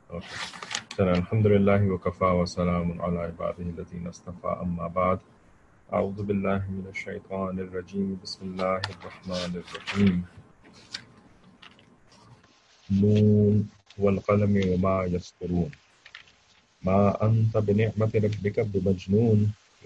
Okay, چلیں الحمد للہ وکفا وسلام علی عبادہ الذین اصطفیٰ اما بعد اعوذ باللہ من الشیطان الرجیم بسم اللہ الرحمن الرحیم نون والقلم وما یسطرون ما انت بنعمت ربک بمجنون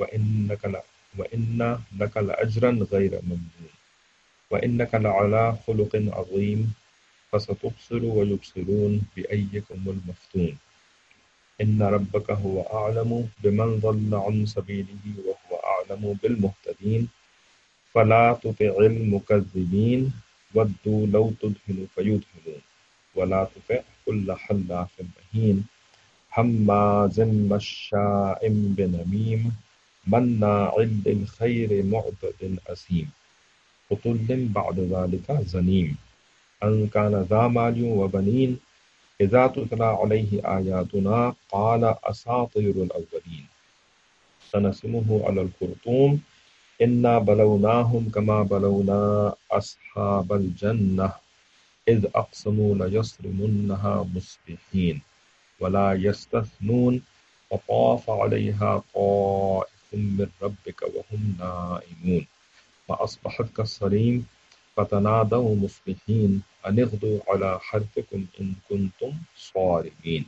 وإن لک لأجرا غیر ممنون وإنک لعلی خلق عظیم فستبصر ويبصرون بأيكم المفتون إن ربك هو أعلم بمن ضل عن سبيله وهو أعلم بالمهتدين فلا تطع المكذبين ودوا لو تدهن فيدهنون ولا تطع كل حلاف مهين هماز مشاء بنميم مناع للخير معتد أثيم عتل بعد ذلك زنيم أن كان ذا مال وبنين إذا تتلى عليه آياتنا قال أساطير الأولين سنسمه على الخرطوم إنا بلوناهم كما بلونا أصحاب الجنة إذ أقسموا ليصرمنها مصبحين ولا يستثنون فطاف عليها طائف من ربك وهم نائمون فأصبحت كالصريم فتنادوا مصبحين أن اغدوا على حرثكم إن كنتم صارمين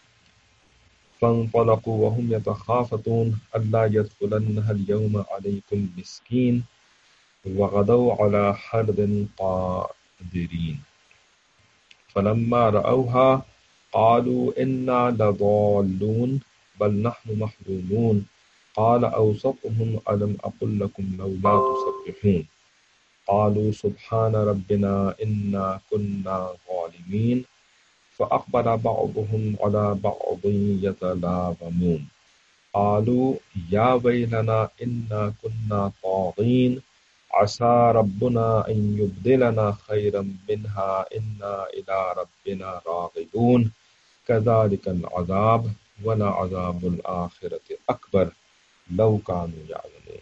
فانطلقوا وهم يتخافتون ألا يدخلنها اليوم عليكم مسكين وغدوا على حرد قادرين فلما رأوها قالوا إنا لضالون بل نحن محرومون قال أوسطهم ألم أقل لكم لولا تسبحون قالوا سبحان ربنا إنا كنا ظالمين فأقبل بعضهم على بعض يتلاومون قالوا يا ويلنا إنا كنا طاغين عسى ربنا أن يبدلنا خيرا منها إنا إلى ربنا راغبون كذلك العذاب ولعذاب الآخرة أكبر لو كانوا يعلمون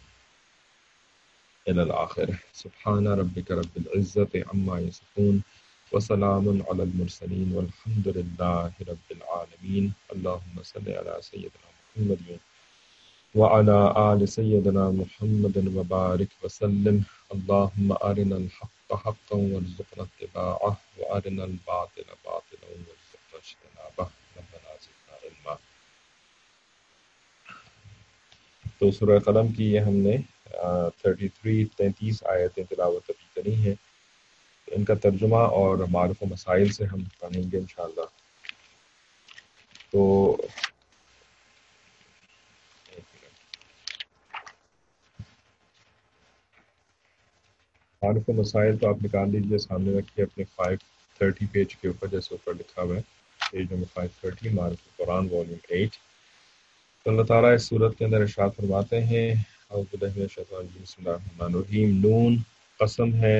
إلى الآخر سبحان ربك رب العزة عما يصفون وسلام على المرسلين والحمد لله رب العالمين اللهم صل على سيدنا محمد وعلى آل سيدنا محمد وبارك وسلم اللهم أرنا الحق حقا وارزقنا اتباعه وأرنا الباطل باطلا وارزقنا اجتنابه ربنا زدنا علما۔ تو سورہ قلم کی یہ ہم نے 33 آیتیں تلاوت ابھی کریں ہیں، ان کا ترجمہ اور معارف و مسائل سے ہم پڑھیں گے انشاءاللہ۔ تو معارف و مسائل تو آپ نکال لیجیے، سامنے رکھیے اپنے 530 پیج کے اوپر، جیسے اوپر لکھا ہوا ہے page number 530 Maarif Quran volume 8۔ تو اللہ تعالیٰ اس صورت کے اندر ارشاد فرماتے ہیں اعوذ باللہ من الشیطان الرجیم بسم اللہ الرحمن الرحیم نون قسم ہے،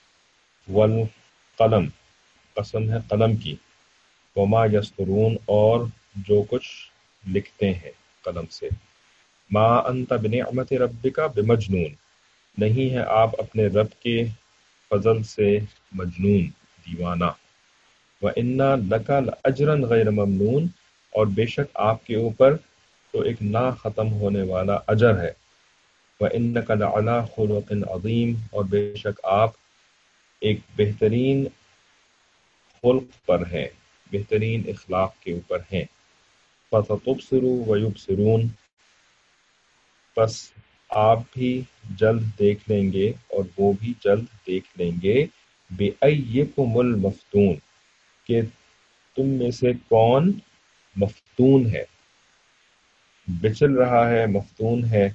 والقلم قسم ہے قلم کی، وما یسطرون اور جو کچھ لکھتے ہیں قلم سے، ما انت بنعمت ربک بمجنون نہیں ہے آپ اپنے رب کے فضل سے مجنون دیوانہ، وَإِنَّا لَكَ لَأَجْرًا غَيْرَ مَمْنُونَ اور بے شک آپ کے اوپر تو ایک نہ ختم ہونے والا اجر ہے، وَإِنَّكَ لَعَلَىٰ خُلُقٍ عَظِيمٍ اور بے شک آپ ایک بہترین خلق پر ہیں، بہترین اخلاق کے اوپر ہیں، فَسَتُبْصِرُ وَيُبْصِرُونَ پس آپ بھی جلد دیکھ لیں گے اور وہ بھی جلد دیکھ لیں گے، بِأَيِّكُمُ الْمَفْتُونَ کہ تم میں سے کون مفتون ہے، بچل رہا ہے، مفتون ہے،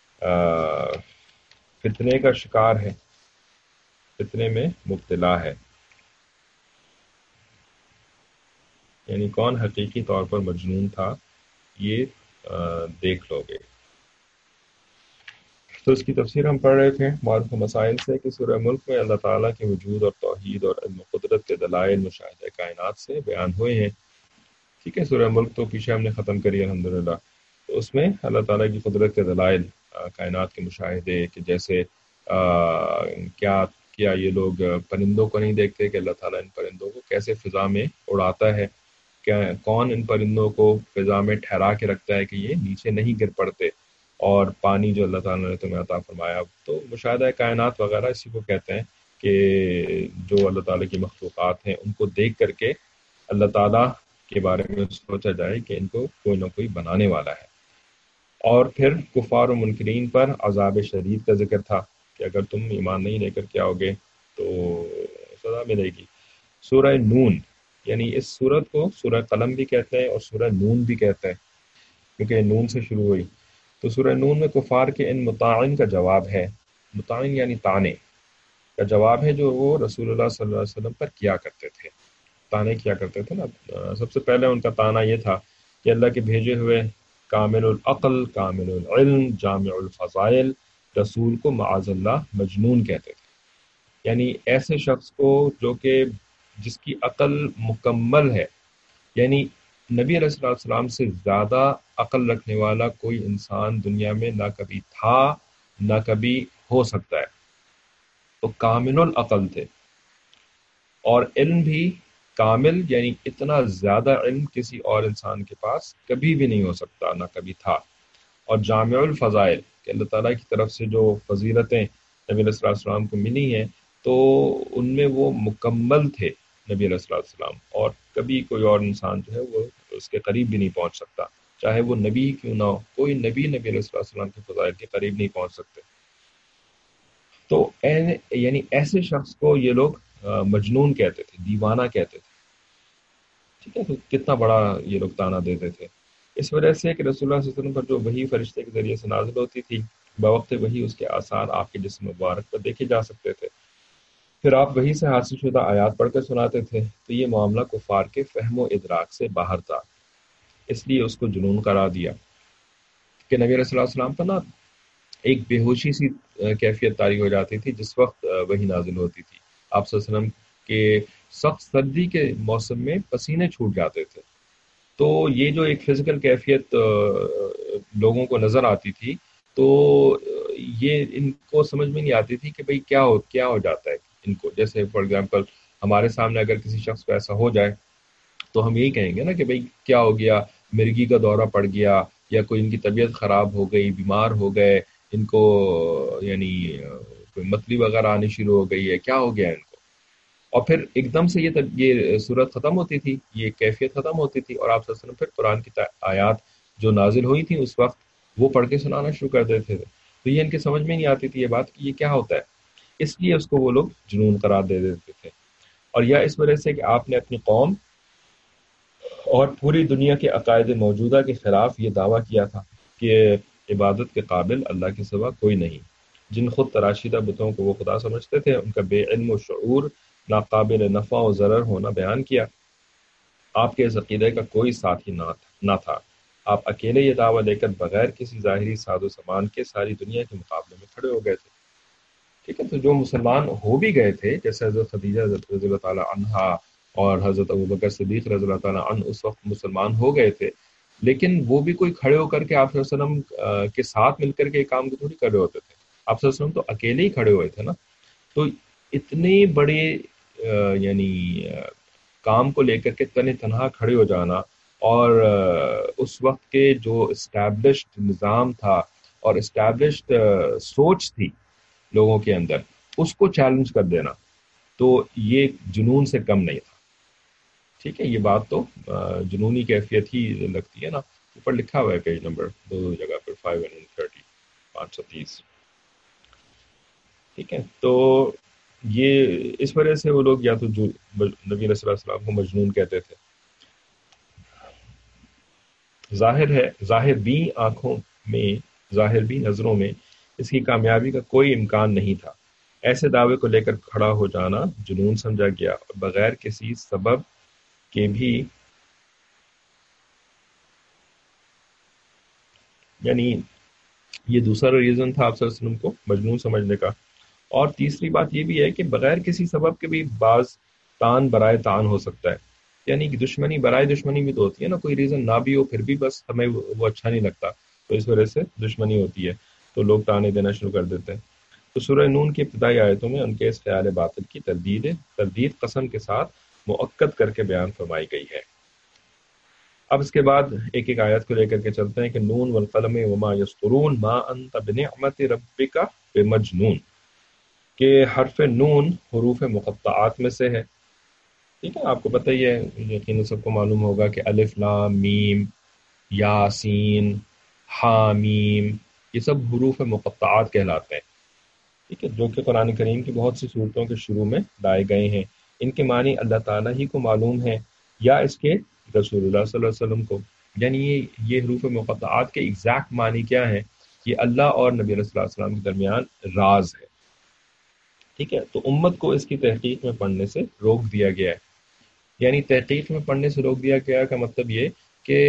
فتنے کا شکار ہے، فتنے میں مبتلا ہے، یعنی کون حقیقی طور پر مجنون تھا یہ دیکھ لو گے۔ تو اس کی تفسیر ہم پڑھ رہے تھے معروف مسائل سے کہ سورہ ملک میں اللہ تعالیٰ کے وجود اور توحید اور علم و قدرت کے دلائل مشاہدہ کائنات سے بیان ہوئے ہیں۔ ٹھیک ہے، سورہ ملک تو پیچھے ہم نے ختم کری الحمدللہ۔ تو اس میں اللہ تعالیٰ کی قدرت کے دلائل، کائنات کے مشاہدے، کہ جیسے کیا یہ لوگ پرندوں کو نہیں دیکھتے کہ اللہ تعالیٰ ان پرندوں کو کیسے فضا میں اڑاتا ہے، کون ان پرندوں کو فضا میں ٹھہرا کے رکھتا ہے کہ یہ نیچے نہیں گر پڑتے، اور پانی جو اللہ تعالیٰ نے تمہیں عطا فرمایا. تو مشاہدہ کائنات وغیرہ اسی کو کہتے ہیں کہ جو اللہ تعالیٰ کی مخلوقات ہیں ان کو دیکھ کر کے اللہ تعالیٰ کے بارے میں سوچا جائے کہ ان کو کوئی نہ کوئی بنانے والا ہے. اور پھر کفار و منکرین پر عذاب شدید کا ذکر تھا کہ اگر تم ایمان نہیں لے کر کے آؤ گے تو سزا ملے گی. سورہ نون، یعنی اس سورت کو سورہ قلم بھی کہتے ہیں اور سورہ نون بھی کہتے ہیں کیونکہ نون سے شروع ہوئی. تو سورہ نون میں کفار کے ان مطاعن کا جواب ہے. مطاعن یعنی طعنے کا جواب ہے جو وہ رسول اللہ صلی اللہ علیہ وسلم پر کیا کرتے تھے. طعنے کیا کرتے تھے نا. سب سے پہلے ان کا طعنہ یہ تھا کہ اللہ کے بھیجے ہوئے کامل العقل، کامل العلم، جامع الفضائل رسول کو معاذ اللہ مجنون کہتے تھے. یعنی ایسے شخص کو جو کہ جس کی عقل مکمل ہے، یعنی نبی علیہ السلام سے زیادہ عقل رکھنے والا کوئی انسان دنیا میں نہ کبھی تھا نہ کبھی ہو سکتا ہے. تو کامل العقل تھے، اور علم بھی کامل، یعنی اتنا زیادہ علم کسی اور انسان کے پاس کبھی بھی نہیں ہو سکتا، نہ کبھی تھا. اور جامع الفضائل کہ اللہ تعالیٰ کی طرف سے جو فضیلتیں نبی علیہ السلام کو ملی ہیں تو ان میں وہ مکمل تھے نبی علیہ السلام، اور کبھی کوئی اور انسان جو ہے وہ اس کے قریب بھی نہیں پہنچ سکتا، چاہے وہ نبی ہی کیوں نہ ہو. کوئی نبی علیہ السلام کے فضائل کے قریب نہیں پہنچ سکتے. تو یعنی ایسے شخص کو یہ لوگ مجنون کہتے تھے، دیوانہ کہتے تھے. ٹھیک ہے، تو کتنا بڑا یہ لوگ طعنہ دیتے تھے. اس وجہ سے کہ رسول اللہ صلی اللہ علیہ وسلم پر جو وحی فرشتے کے ذریعے سے نازل ہوتی تھی، بوقت وحی اس کے آثار آپ کے جسم مبارک پر دیکھے جا سکتے تھے. پھر آپ وحی سے حاصل شدہ آیات پڑھ کر سناتے تھے. تو یہ معاملہ کفار کے فہم و ادراک سے باہر تھا، اس لیے اس کو جنون قرار دیا کہ نبی صلی اللہ علیہ وسلم پر نا ایک بے ہوشی سی کیفیت طاری ہو جاتی تھی جس وقت وحی نازل ہوتی تھی. آپ صلی اللہ علیہ وسلم کے سخت سردی کے موسم میں پسینے چھوٹ جاتے تھے. تو یہ جو ایک فزیکل کیفیت لوگوں کو نظر آتی تھی، تو یہ ان کو سمجھ میں نہیں آتی تھی کہ بھئی کیا ہو جاتا ہے ان کو. جیسے فار ایگزامپل ہمارے سامنے اگر کسی شخص کو ایسا ہو جائے تو ہم یہی کہیں گے نا کہ بھئی کیا ہو گیا، مرگی کا دورہ پڑ گیا، یا کوئی ان کی طبیعت خراب ہو گئی، بیمار ہو گئے، ان کو یعنی کوئی متلی وغیرہ آنی شروع ہو گئی ہے، کیا ہو گیا ان کو. اور پھر ایک دم سے یہ صورت ختم ہوتی تھی، یہ کیفیت ختم ہوتی تھی، اور آپ صلی اللہ علیہ وسلم پھر قرآن کی آیات جو نازل ہوئی تھیں اس وقت وہ پڑھ کے سنانا شروع کر دیتے تھے. تو یہ ان کے سمجھ میں نہیں آتی تھی یہ بات کہ یہ کیا ہوتا ہے، اس لیے اس کو وہ لوگ جنون قرار دے دیتے تھے. اور یا اس وجہ سے کہ آپ نے اپنی قوم اور پوری دنیا کے عقائد موجودہ کے خلاف یہ دعویٰ کیا تھا کہ عبادت کے قابل اللہ کے سوا کوئی نہیں. جن خود تراشیدہ بتوں کو وہ خدا سمجھتے تھے ان کا بے علم و شعور، ناقابل نفع و ضرر ہونا بیان کیا. آپ کے اس عقیدے کا کوئی ساتھی نہ تھا. آپ اکیلے یہ دعویٰ لے کر بغیر کسی ظاہری ساز و سامان کے ساری دنیا کے مقابلے میں کھڑے ہو گئے تھے. ٹھیک ہے، تو جو مسلمان ہو بھی گئے تھے جیسے حضرت خدیجہ رضی اللہ تعالیٰ عنہا اور حضرت ابوبکر صدیق رضی اللہ تعالیٰ عنہ اس وقت مسلمان ہو گئے تھے، لیکن وہ بھی کوئی کھڑے ہو کر کے آپ صلی اللہ علیہ وسلم کے ساتھ مل کر کے کام کو تھوڑی کر رہے ہوتے تھے. آپ صلی اللہ علیہ وسلم تو اکیلے ہی کھڑے ہوئے تھے نا. تو اتنے بڑے یعنی کام کو لے کر کے تنہا کھڑے ہو جانا، اور اس وقت کے جو اسٹیبلشڈ نظام تھا اور اسٹیبلشڈ سوچ تھی لوگوں کے اندر، اس کو چیلنج کر دینا، تو یہ جنون سے کم نہیں تھا. ٹھیک ہے، یہ بات تو جنونی کیفیت ہی لگتی ہے نا. اوپر لکھا ہوا ہے پیج نمبر 2 جگہ پر 530 530. ٹھیک ہے، تو یہ اس وجہ سے وہ لوگ یا تو جو نبی علیہ السلام کو مجنون کہتے تھے. ظاہر بھی آنکھوں میں، ظاہر بھی نظروں میں اس کی کامیابی کا کوئی امکان نہیں تھا. ایسے دعوے کو لے کر کھڑا ہو جانا جنون سمجھا گیا، اور بغیر کسی سبب کے بھی، یعنی یہ دوسرا ریزن تھا آپ صلی اللہ علیہ وسلم کو مجنون سمجھنے کا. اور تیسری بات یہ بھی ہے کہ بغیر کسی سبب کے بھی بعض تان برائے تان ہو سکتا ہے. یعنی کہ دشمنی برائے دشمنی بھی تو ہوتی ہے نا، کوئی ریزن نہ بھی ہو پھر بھی بس ہمیں وہ اچھا نہیں لگتا، تو اس وجہ سے دشمنی ہوتی ہے تو لوگ تانے دینا شروع کر دیتے ہیں. تو سورہ نون کی ابتدائی آیتوں میں ان کے اس خیال باطل کی تردید قسم کے ساتھ مؤکد کر کے بیان فرمائی گئی ہے. اب اس کے بعد ایک ایک آیت کو لے کر کے چلتے ہیں کہ نون والقلم وما یسطرون ما انت بنعمت ربک بمجنون، کہ حرف نون حروف مقطعات میں سے ہے. ٹھیک ہے، آپ کو پتہ ہی ہے، یقیناً سب کو معلوم ہوگا کہ الف لام میم یاسین حامیم یہ سب حروف مقطعات کہلاتے ہیں. ٹھیک ہے، جو کہ قرآن کریم کی بہت سی صورتوں کے شروع میں لائے گئے ہیں. ان کے معنی اللہ تعالیٰ ہی کو معلوم ہے یا اس کے رسول اللہ صلی اللہ علیہ وسلم کو. یعنی یہ حروف مقطعات کے ایگزیکٹ معنی کیا ہے، یہ اللہ اور نبی علیہ الصلوۃ والسلام کے درمیان راز ہے. ٹھیک ہے، تو امت کو اس کی تحقیق میں پڑھنے سے روک دیا گیا ہے. یعنی تحقیق میں پڑھنے سے روک دیا گیا کا مطلب یہ کہ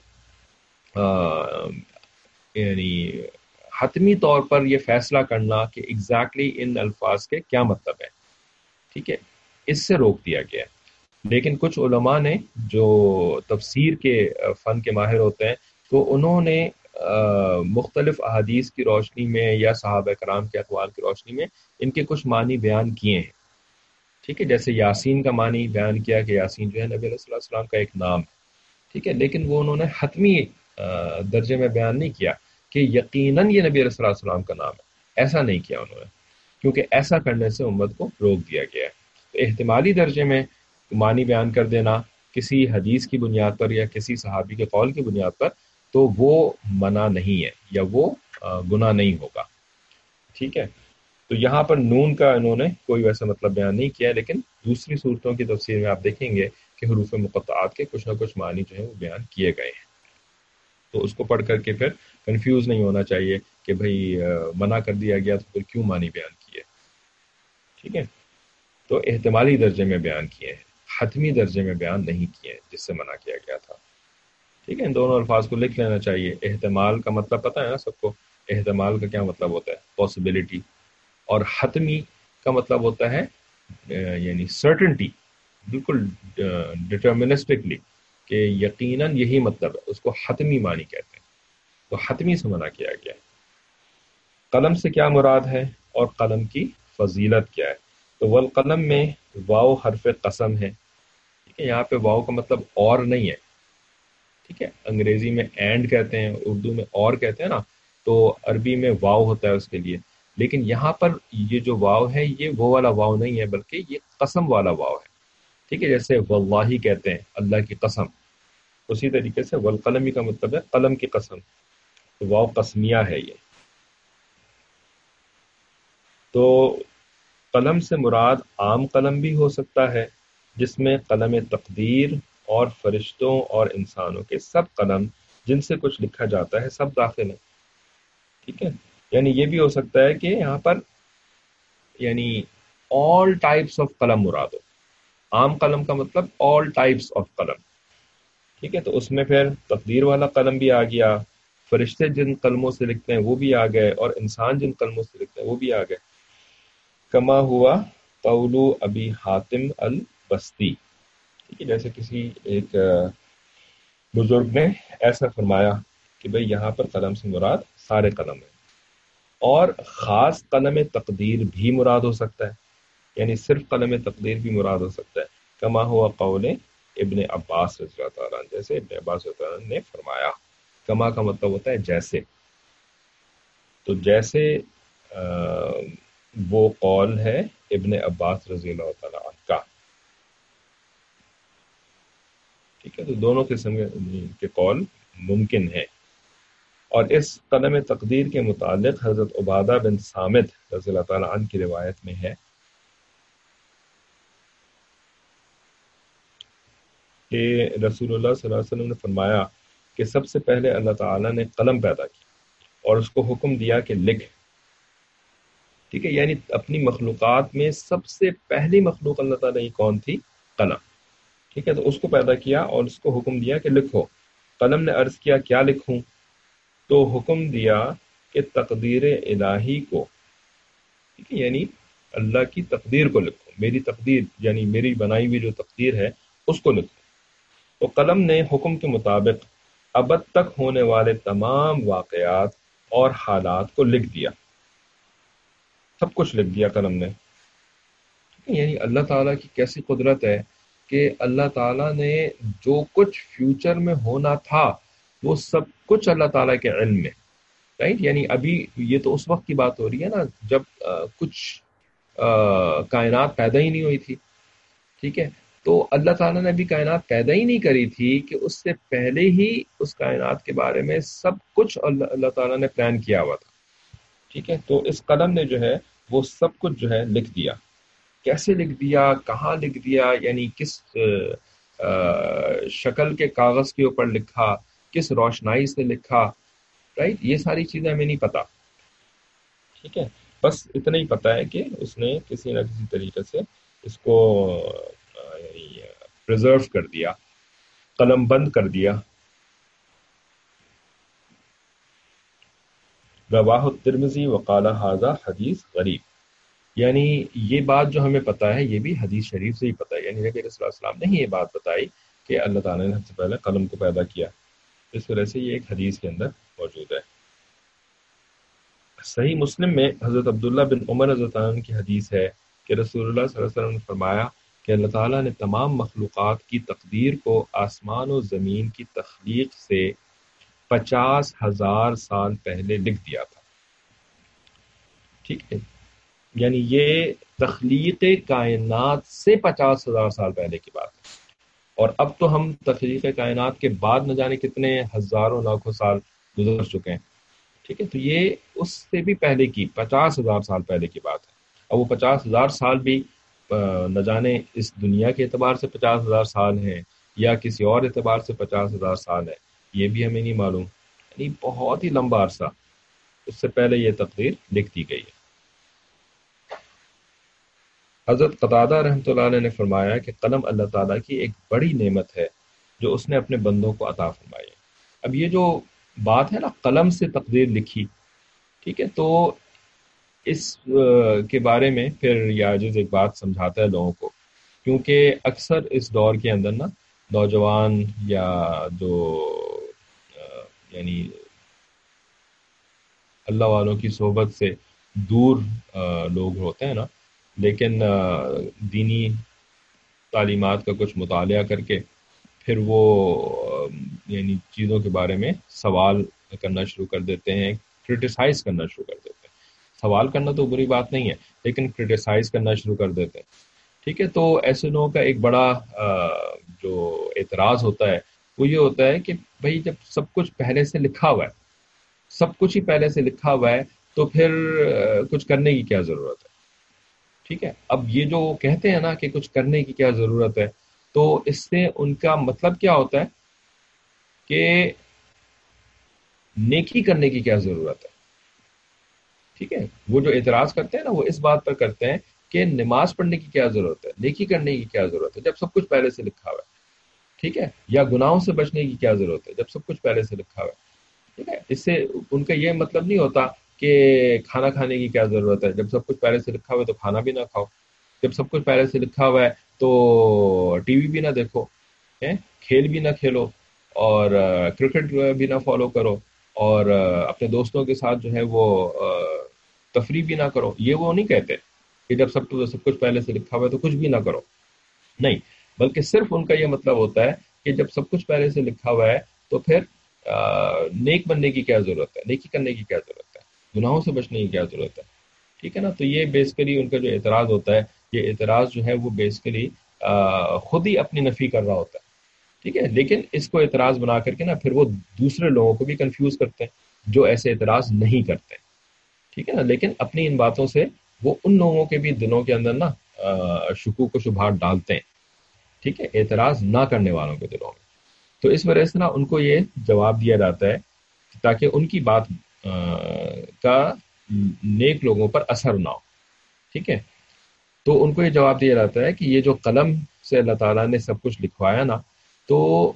یعنی حتمی طور پر یہ فیصلہ کرنا کہ ایگزیکٹلی ان الفاظ کے کیا مطلب ہے، ٹھیک ہے، اس سے روک دیا گیا ہے. لیکن کچھ علماء نے جو تفسیر کے فن کے ماہر ہوتے ہیں، تو انہوں نے مختلف احادیث کی روشنی میں یا صحابہ کرام کے اقوال کی روشنی میں ان کے کچھ معنی بیان کیے ہیں. ٹھیک ہے، جیسے یاسین کا معنی بیان کیا کہ یاسین جو ہے نبی علیہ الصلوۃ والسلام کا ایک نام ہے. ٹھیک ہے، لیکن وہ انہوں نے حتمی درجے میں بیان نہیں کیا کہ یقیناً یہ نبی علیہ الصلوۃ والسلام کا نام ہے. ایسا نہیں کیا انہوں نے، کیونکہ ایسا کرنے سے امت کو روک دیا گیا ہے. تو احتمالی درجے میں معنی بیان کر دینا کسی حدیث کی بنیاد پر یا کسی صحابی کے قول کی بنیاد پر، تو وہ منع نہیں ہے یا وہ گناہ نہیں ہوگا. ٹھیک ہے، تو یہاں پر نون کا انہوں نے کوئی ویسا مطلب بیان نہیں کیا، لیکن دوسری صورتوں کی تفسیر میں آپ دیکھیں گے کہ حروف مقطعات کے کچھ نہ کچھ معنی جو ہیں وہ بیان کیے گئے ہیں. تو اس کو پڑھ کر کے پھر کنفیوز نہیں ہونا چاہیے کہ بھئی منع کر دیا گیا تو پھر کیوں معنی بیان کیے. ٹھیک ہے، تو احتمالی درجے میں بیان کیے ہیں، حتمی درجے میں بیان نہیں کیے ہیں جس سے منع کیا گیا تھا. ٹھیک ہے، ان دونوں الفاظ کو لکھ لینا چاہیے. احتمال کا مطلب پتہ ہے نا سب کو، احتمال کا کیا مطلب ہوتا ہے، پاسبلٹی. اور حتمی کا مطلب ہوتا ہے یعنی سرٹنٹی، بالکل ڈٹرمنسٹکلی کہ یقیناً یہی مطلب ہے، اس کو حتمی معنی کہتے ہیں. تو حتمی سے منع کیا گیا ہے. قلم سے کیا مراد ہے اور قلم کی فضیلت کیا ہے؟ تو والقلم میں واو حرف قسم ہے. ٹھیک ہے، یہاں پہ واو کا مطلب اور نہیں ہے. ٹھیک ہے، انگریزی میں اینڈ کہتے ہیں، اردو میں اور کہتے ہیں نا، تو عربی میں واو ہوتا ہے اس کے لیے. لیکن یہاں پر یہ جو واو ہے یہ وہ والا واو نہیں ہے، بلکہ یہ قسم والا واو ہے. ٹھیک ہے، جیسے واللہ کہتے ہیں اللہ کی قسم، اسی طریقے سے والقلم کا مطلب ہے قلم کی قسم. تو واو قسمیہ ہے یہ. تو قلم سے مراد عام قلم بھی ہو سکتا ہے جس میں قلم تقدیر اور فرشتوں اور انسانوں کے سب قلم جن سے کچھ لکھا جاتا ہے سب داخل ہیں. ٹھیک ہے، یعنی یہ بھی ہو سکتا ہے کہ یہاں پر یعنی all types of قلم مراد ہو. عام قلم کا مطلب all types of قلم. ٹھیک ہے، تو اس میں پھر تقدیر والا قلم بھی آ گیا، فرشتے جن قلموں سے لکھتے ہیں وہ بھی آ گئے، اور انسان جن قلموں سے لکھتے ہیں وہ بھی آ گئے. کما ہوا قول ابی حاتم البستی. ٹھیک ہے، جیسے کسی ایک بزرگ نے ایسا فرمایا کہ بھئی یہاں پر قلم سے مراد سارے قلم ہیں، اور خاص قلم تقدیر بھی مراد ہو سکتا ہے، یعنی صرف قلم تقدیر بھی مراد ہو سکتا ہے. کما ہوا قول ابن عباس رضی اللہ تعالیٰ عنہ، جیسے ابن عباس رضی اللہ عنہ نے فرمایا. کما کا مطلب ہوتا ہے جیسے. تو جیسے وہ قول ہے ابن عباس رضی اللہ تعالیٰ عنہ کا. ٹھیک ہے، تو دونوں قسم کے قول ممکن ہے. اور اس قلم تقدیر کے متعلق حضرت عبادہ بن صامت رضی اللہ تعالیٰ عنہ کی روایت میں ہے کہ رسول اللہ صلی اللہ علیہ وسلم نے فرمایا کہ سب سے پہلے اللہ تعالیٰ نے قلم پیدا کی اور اس کو حکم دیا کہ لکھ. ٹھیک ہے، یعنی اپنی مخلوقات میں سب سے پہلی مخلوق اللہ تعالیٰ کی کون تھی؟ قلم. ٹھیک ہے، تو اس کو پیدا کیا اور اس کو حکم دیا کہ لکھو. قلم نے عرض کیا کیا لکھوں؟ تو حکم دیا کہ تقدیر الہی کو، ٹھیک ہے، یعنی اللہ کی تقدیر کو لکھو، میری تقدیر یعنی میری بنائی ہوئی جو تقدیر ہے اس کو لکھو. تو قلم نے حکم کے مطابق ابد تک ہونے والے تمام واقعات اور حالات کو لکھ دیا، سب کچھ لکھ دیا قلم نے. ٹھیک ہے، یعنی اللہ تعالیٰ کی کیسی قدرت ہے کہ اللہ تعالیٰ نے جو کچھ فیوچر میں ہونا تھا وہ سب کچھ اللہ تعالیٰ کے علم میں، رائٹ. یعنی ابھی یہ تو اس وقت کی بات ہو رہی ہے نا جب کچھ کائنات پیدا ہی نہیں ہوئی تھی. ٹھیک ہے، تو اللہ تعالیٰ نے ابھی کائنات پیدا ہی نہیں کری تھی کہ اس سے پہلے ہی اس کائنات کے بارے میں سب کچھ اللہ تعالیٰ نے پلان کیا ہوا تھا. ٹھیک ہے، تو اس قلم نے جو ہے وہ سب کچھ جو ہے لکھ دیا. کیسے لکھ دیا، کہاں لکھ دیا، یعنی کس شکل کے کاغذ کے اوپر لکھا، کس روشنائی سے لکھا، رائٹ. یہ ساری چیزیں ہمیں نہیں پتا. ٹھیک ہے، بس اتنا ہی پتا ہے کہ اس نے کسی نہ کسی طریقے سے اس کو یعنی پریزرو کر دیا، قلم بند کر دیا. رواہ الترمذی وقال ھذا حدیث غریب. یعنی یہ بات جو ہمیں پتا ہے یہ بھی حدیث شریف سے ہی پتا ہے. یعنی نبی صلی اللہ علیہ وسلم نے ہی یہ بات بتائی کہ اللہ تعالیٰ نے سب سے پہلے قلم کو پیدا کیا. اس وجہ سے یہ ایک حدیث کے اندر موجود ہے. صحیح مسلم میں حضرت عبداللہ بن عمر رضی اللہ عنہ کی حدیث ہے کہ رسول اللہ صلی اللہ علیہ وسلم نے فرمایا کہ اللہ تعالیٰ نے تمام مخلوقات کی تقدیر کو آسمان و زمین کی تخلیق سے 50,000 سال پہلے لکھ دیا تھا. ٹھیک ہے، یعنی یہ تخلیق کائنات سے 50,000 سال پہلے کی بات ہے. اور اب تو ہم تخلیق کائنات کے بعد نہ جانے کتنے ہزاروں لاکھوں سال گزر چکے ہیں. ٹھیک ہے، تو یہ اس سے بھی پہلے کی 50,000 سال پہلے کی بات ہے. اور وہ 50,000 سال بھی نہ جانے اس دنیا کے اعتبار سے 50,000 سال ہیں یا کسی اور اعتبار سے 50,000 سال ہے، یہ بھی ہمیں نہیں معلوم. یعنی بہت ہی لمبا عرصہ اس سے پہلے یہ تقدیر لکھ دی گئی ہے. حضرت قتادہ رحمۃ اللہ علیہ نے فرمایا کہ قلم اللہ تعالیٰ کی ایک بڑی نعمت ہے جو اس نے اپنے بندوں کو عطا فرمائی ہے. اب یہ جو بات ہے نا قلم سے تقدیر لکھی، ٹھیک ہے، تو اس کے بارے میں پھر یاجوز ایک بات سمجھاتا ہے لوگوں کو، کیونکہ اکثر اس دور کے اندر نا نوجوان یا جو یعنی اللہ والوں کی صحبت سے دور لوگ ہوتے ہیں نا، لیکن دینی تعلیمات کا کچھ مطالعہ کر کے پھر وہ یعنی چیزوں کے بارے میں سوال کرنا شروع کر دیتے ہیں، کرٹیسائز کرنا شروع کر دیتے ہیں. سوال کرنا تو بری بات نہیں ہے، لیکن کرٹیسائز کرنا شروع کر دیتے ہیں. ٹھیک ہے، تو ایسے لوگوں کا ایک بڑا جو اعتراض ہوتا ہے وہ یہ ہوتا ہے کہ بھئی جب سب کچھ پہلے سے لکھا ہوا ہے، سب کچھ ہی پہلے سے لکھا ہوا ہے تو پھر کچھ کرنے کی کیا ضرورت ہے. ٹھیک ہے، اب یہ جو کہتے ہیں نا کہ کچھ کرنے کی کیا ضرورت ہے، تو اس سے ان کا مطلب کیا ہوتا ہے کہ نیکی کرنے کی کیا ضرورت ہے. ٹھیک ہے، وہ جو اعتراض کرتے ہیں نا وہ اس بات پر کرتے ہیں کہ نماز پڑھنے کی کیا ضرورت ہے، نیکی کرنے کی کیا ضرورت ہے جب سب کچھ پہلے سے لکھا ہوا ہے. ٹھیک ہے، یا گناہوں سے بچنے کی کیا ضرورت ہے جب سب کچھ پہلے سے لکھا ہوا ہے. ٹھیک ہے، اس سے ان کا یہ مطلب نہیں ہوتا کہ کھانا کھانے کی کیا ضرورت ہے جب سب کچھ پہلے سے لکھا ہوا ہے تو کھانا بھی نہ کھاؤ. جب سب کچھ پہلے سے لکھا ہوا ہے تو ٹی وی بھی نہ دیکھو، کھیل بھی نہ کھیلو، اور کرکٹ بھی نہ فالو کرو، اور اپنے دوستوں کے ساتھ جو ہے وہ تفریح بھی نہ کرو. یہ وہ نہیں کہتے کہ جب سب کچھ پہلے سے لکھا ہوا ہے تو کچھ بھی نہ کرو، نہیں، بلکہ صرف ان کا یہ مطلب ہوتا ہے کہ جب سب کچھ پہلے سے لکھا ہوا ہے تو پھر نیک بننے کی کیا ضرورت ہے، نیکی کرنے کی کیا ضرورت ہے، گناہوں سے بچنے کی کیا ضرورت ہے. ٹھیک ہے نا، تو یہ بیسیکلی ان کا جو اعتراض ہوتا ہے، یہ اعتراض جو ہے وہ بیسیکلی خود ہی اپنی نفی کر رہا ہوتا ہے. ٹھیک ہے، لیکن اس کو اعتراض بنا کر کے نا پھر وہ دوسرے لوگوں کو بھی کنفیوز کرتے ہیں جو ایسے اعتراض نہیں کرتے. ٹھیک ہے نا، لیکن اپنی ان باتوں سے وہ ان لوگوں کے بھی دلوں کے اندر نا شکوک و شبہات ڈالتے ہیں. ٹھیک ہے، اعتراض نہ کرنے والوں کے دلوں میں. تو اس وجہ سے نا ان کو یہ جواب دیا جاتا ہے تاکہ ان کی بات کا نیک لوگوں پر اثر نہ ہو. ٹھیک ہے، تو ان کو یہ جواب دیا جاتا ہے کہ یہ جو قلم سے اللہ تعالیٰ نے سب کچھ لکھوایا نا، تو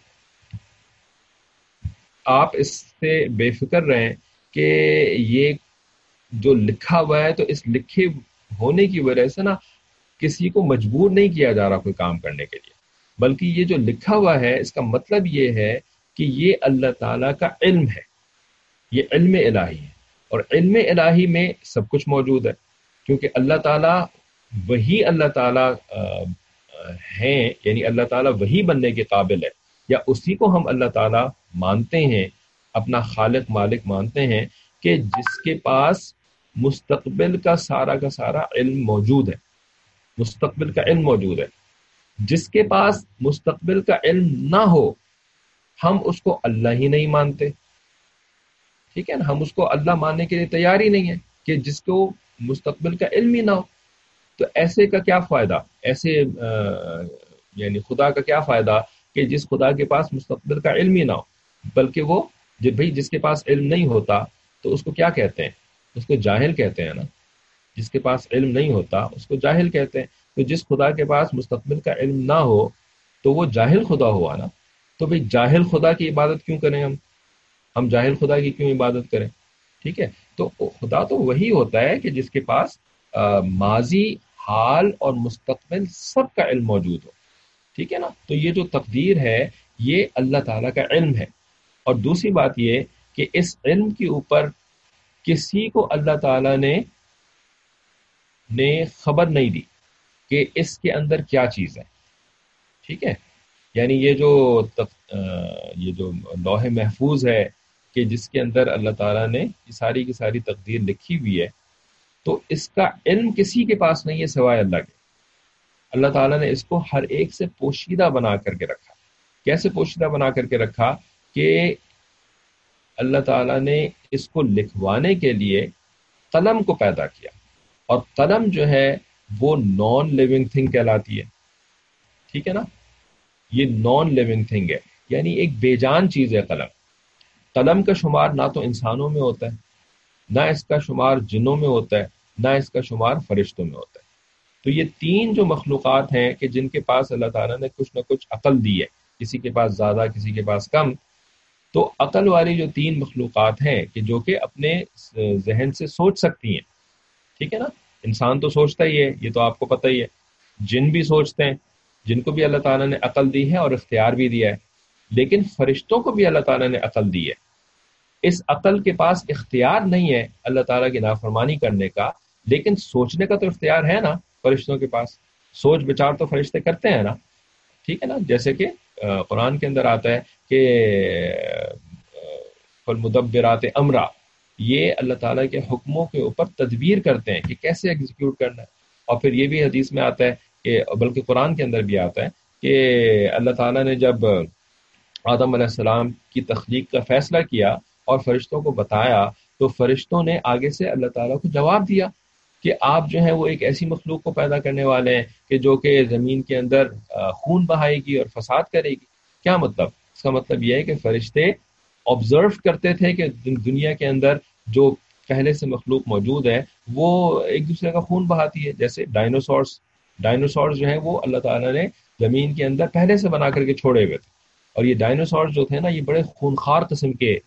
آپ اس سے بے فکر رہیں کہ یہ جو لکھا ہوا ہے تو اس لکھے ہونے کی وجہ سے نا کسی کو مجبور نہیں کیا جا رہا کوئی کام کرنے کے لیے، بلکہ یہ جو لکھا ہوا ہے اس کا مطلب یہ ہے کہ یہ اللہ تعالیٰ کا علم ہے، یہ علم الہی ہے. اور علم الہی میں سب کچھ موجود ہے، کیونکہ اللہ تعالیٰ وہی اللہ تعالیٰ ہیں، یعنی اللہ تعالیٰ وہی بننے کے قابل ہے، یا اسی کو ہم اللہ تعالیٰ مانتے ہیں، اپنا خالق مالک مانتے ہیں، کہ جس کے پاس مستقبل کا سارا علم موجود ہے، مستقبل کا علم موجود ہے۔ جس کے پاس مستقبل کا علم نہ ہو، ہم اس کو اللہ ہی نہیں مانتے، ٹھیک ہے نا، ہم اس کو اللہ ماننے کے لیے تیار ہی نہیں ہے کہ جس کو مستقبل کا علم ہی نہ ہو۔ تو ایسے کا کیا فائدہ، ایسے یعنی خدا کا کیا فائدہ کہ جس خدا کے پاس مستقبل کا علم ہی نہ ہو، بلکہ وہ بھئی جس کے پاس علم نہیں ہوتا تو اس کو کیا کہتے ہیں، اس کو جاہل کہتے ہیں نا، جس کے پاس علم نہیں ہوتا اس کو جاہل کہتے ہیں۔ تو جس خدا کے پاس مستقبل کا علم نہ ہو تو وہ جاہل خدا ہوا نا۔ تو بھئی جاہل خدا کی عبادت کیوں کریں ہم جاہل خدا کی کیوں عبادت کریں؟ ٹھیک ہے، تو خدا تو وہی ہوتا ہے کہ جس کے پاس ماضی، حال اور مستقبل سب کا علم موجود ہو، ٹھیک ہے نا۔ تو یہ جو تقدیر ہے یہ اللہ تعالیٰ کا علم ہے۔ اور دوسری بات یہ کہ اس علم کے اوپر کسی کو اللہ تعالیٰ نے خبر نہیں دی کہ اس کے اندر کیا چیز ہے، ٹھیک ہے۔ یعنی یہ جو لوح محفوظ ہے کہ جس کے اندر اللہ تعالیٰ نے یہ ساری کی ساری تقدیر لکھی ہوئی ہے، تو اس کا علم کسی کے پاس نہیں ہے سوائے اللہ کے۔ اللہ تعالیٰ نے اس کو ہر ایک سے پوشیدہ بنا کر کے رکھا۔ کیسے پوشیدہ بنا کر کے رکھا؟ کہ اللہ تعالیٰ نے اس کو لکھوانے کے لیے قلم کو پیدا کیا، اور قلم جو ہے وہ نان لیونگ تھنگ کہلاتی ہے، ٹھیک ہے نا۔ یہ نان لیونگ تھنگ ہے، یعنی ایک بے جان چیز ہے قلم۔ قلم کا شمار نہ تو انسانوں میں ہوتا ہے، نہ اس کا شمار جنوں میں ہوتا ہے، نہ اس کا شمار فرشتوں میں ہوتا ہے۔ تو یہ تین جو مخلوقات ہیں کہ جن کے پاس اللہ تعالیٰ نے کچھ نہ کچھ عقل دی ہے، کسی کے پاس زیادہ کسی کے پاس کم، تو عقل والی جو تین مخلوقات ہیں کہ جو کہ اپنے ذہن سے سوچ سکتی ہیں، ٹھیک ہے نا۔ انسان تو سوچتا ہی ہے، یہ تو آپ کو پتہ ہی ہے۔ جن بھی سوچتے ہیں، جن کو بھی اللہ تعالیٰ نے عقل دی ہے اور اختیار بھی دیا ہے، لیکن فرشتوں کو بھی اللہ تعالیٰ نے عقل دی ہے۔ اس عقل کے پاس اختیار نہیں ہے اللہ تعالیٰ کی نافرمانی کرنے کا، لیکن سوچنے کا تو اختیار ہے نا فرشتوں کے پاس۔ سوچ بچار تو فرشتے کرتے ہیں نا، ٹھیک ہے نا۔ جیسے کہ قرآن کے اندر آتا ہے کہ فالمدبرات امرا، یہ اللہ تعالیٰ کے حکموں کے اوپر تدبیر کرتے ہیں کہ کیسے ایگزیکیوٹ کرنا ہے۔ اور پھر یہ بھی حدیث میں آتا ہے کہ بلکہ قرآن کے اندر بھی آتا ہے کہ اللہ تعالیٰ نے جب آدم علیہ السلام کی تخلیق کا فیصلہ کیا اور فرشتوں کو بتایا، تو فرشتوں نے آگے سے اللہ تعالیٰ کو جواب دیا کہ آپ جو ہیں وہ ایک ایسی مخلوق کو پیدا کرنے والے ہیں کہ جو کہ زمین کے اندر خون بہائے گی اور فساد کرے گی۔ کیا مطلب؟ اس کا مطلب یہ ہے کہ فرشتے آبزرو کرتے تھے کہ دنیا کے اندر جو پہلے سے مخلوق موجود ہے وہ ایک دوسرے کا خون بہاتی ہے، جیسے ڈائنوسورز جو ہیں وہ اللہ تعالیٰ نے زمین کے اندر پہلے سے بنا کر کے چھوڑے ہوئے تھے، اور یہ ڈائنوسورز جو تھے نا یہ بڑے خونخوار قسم کے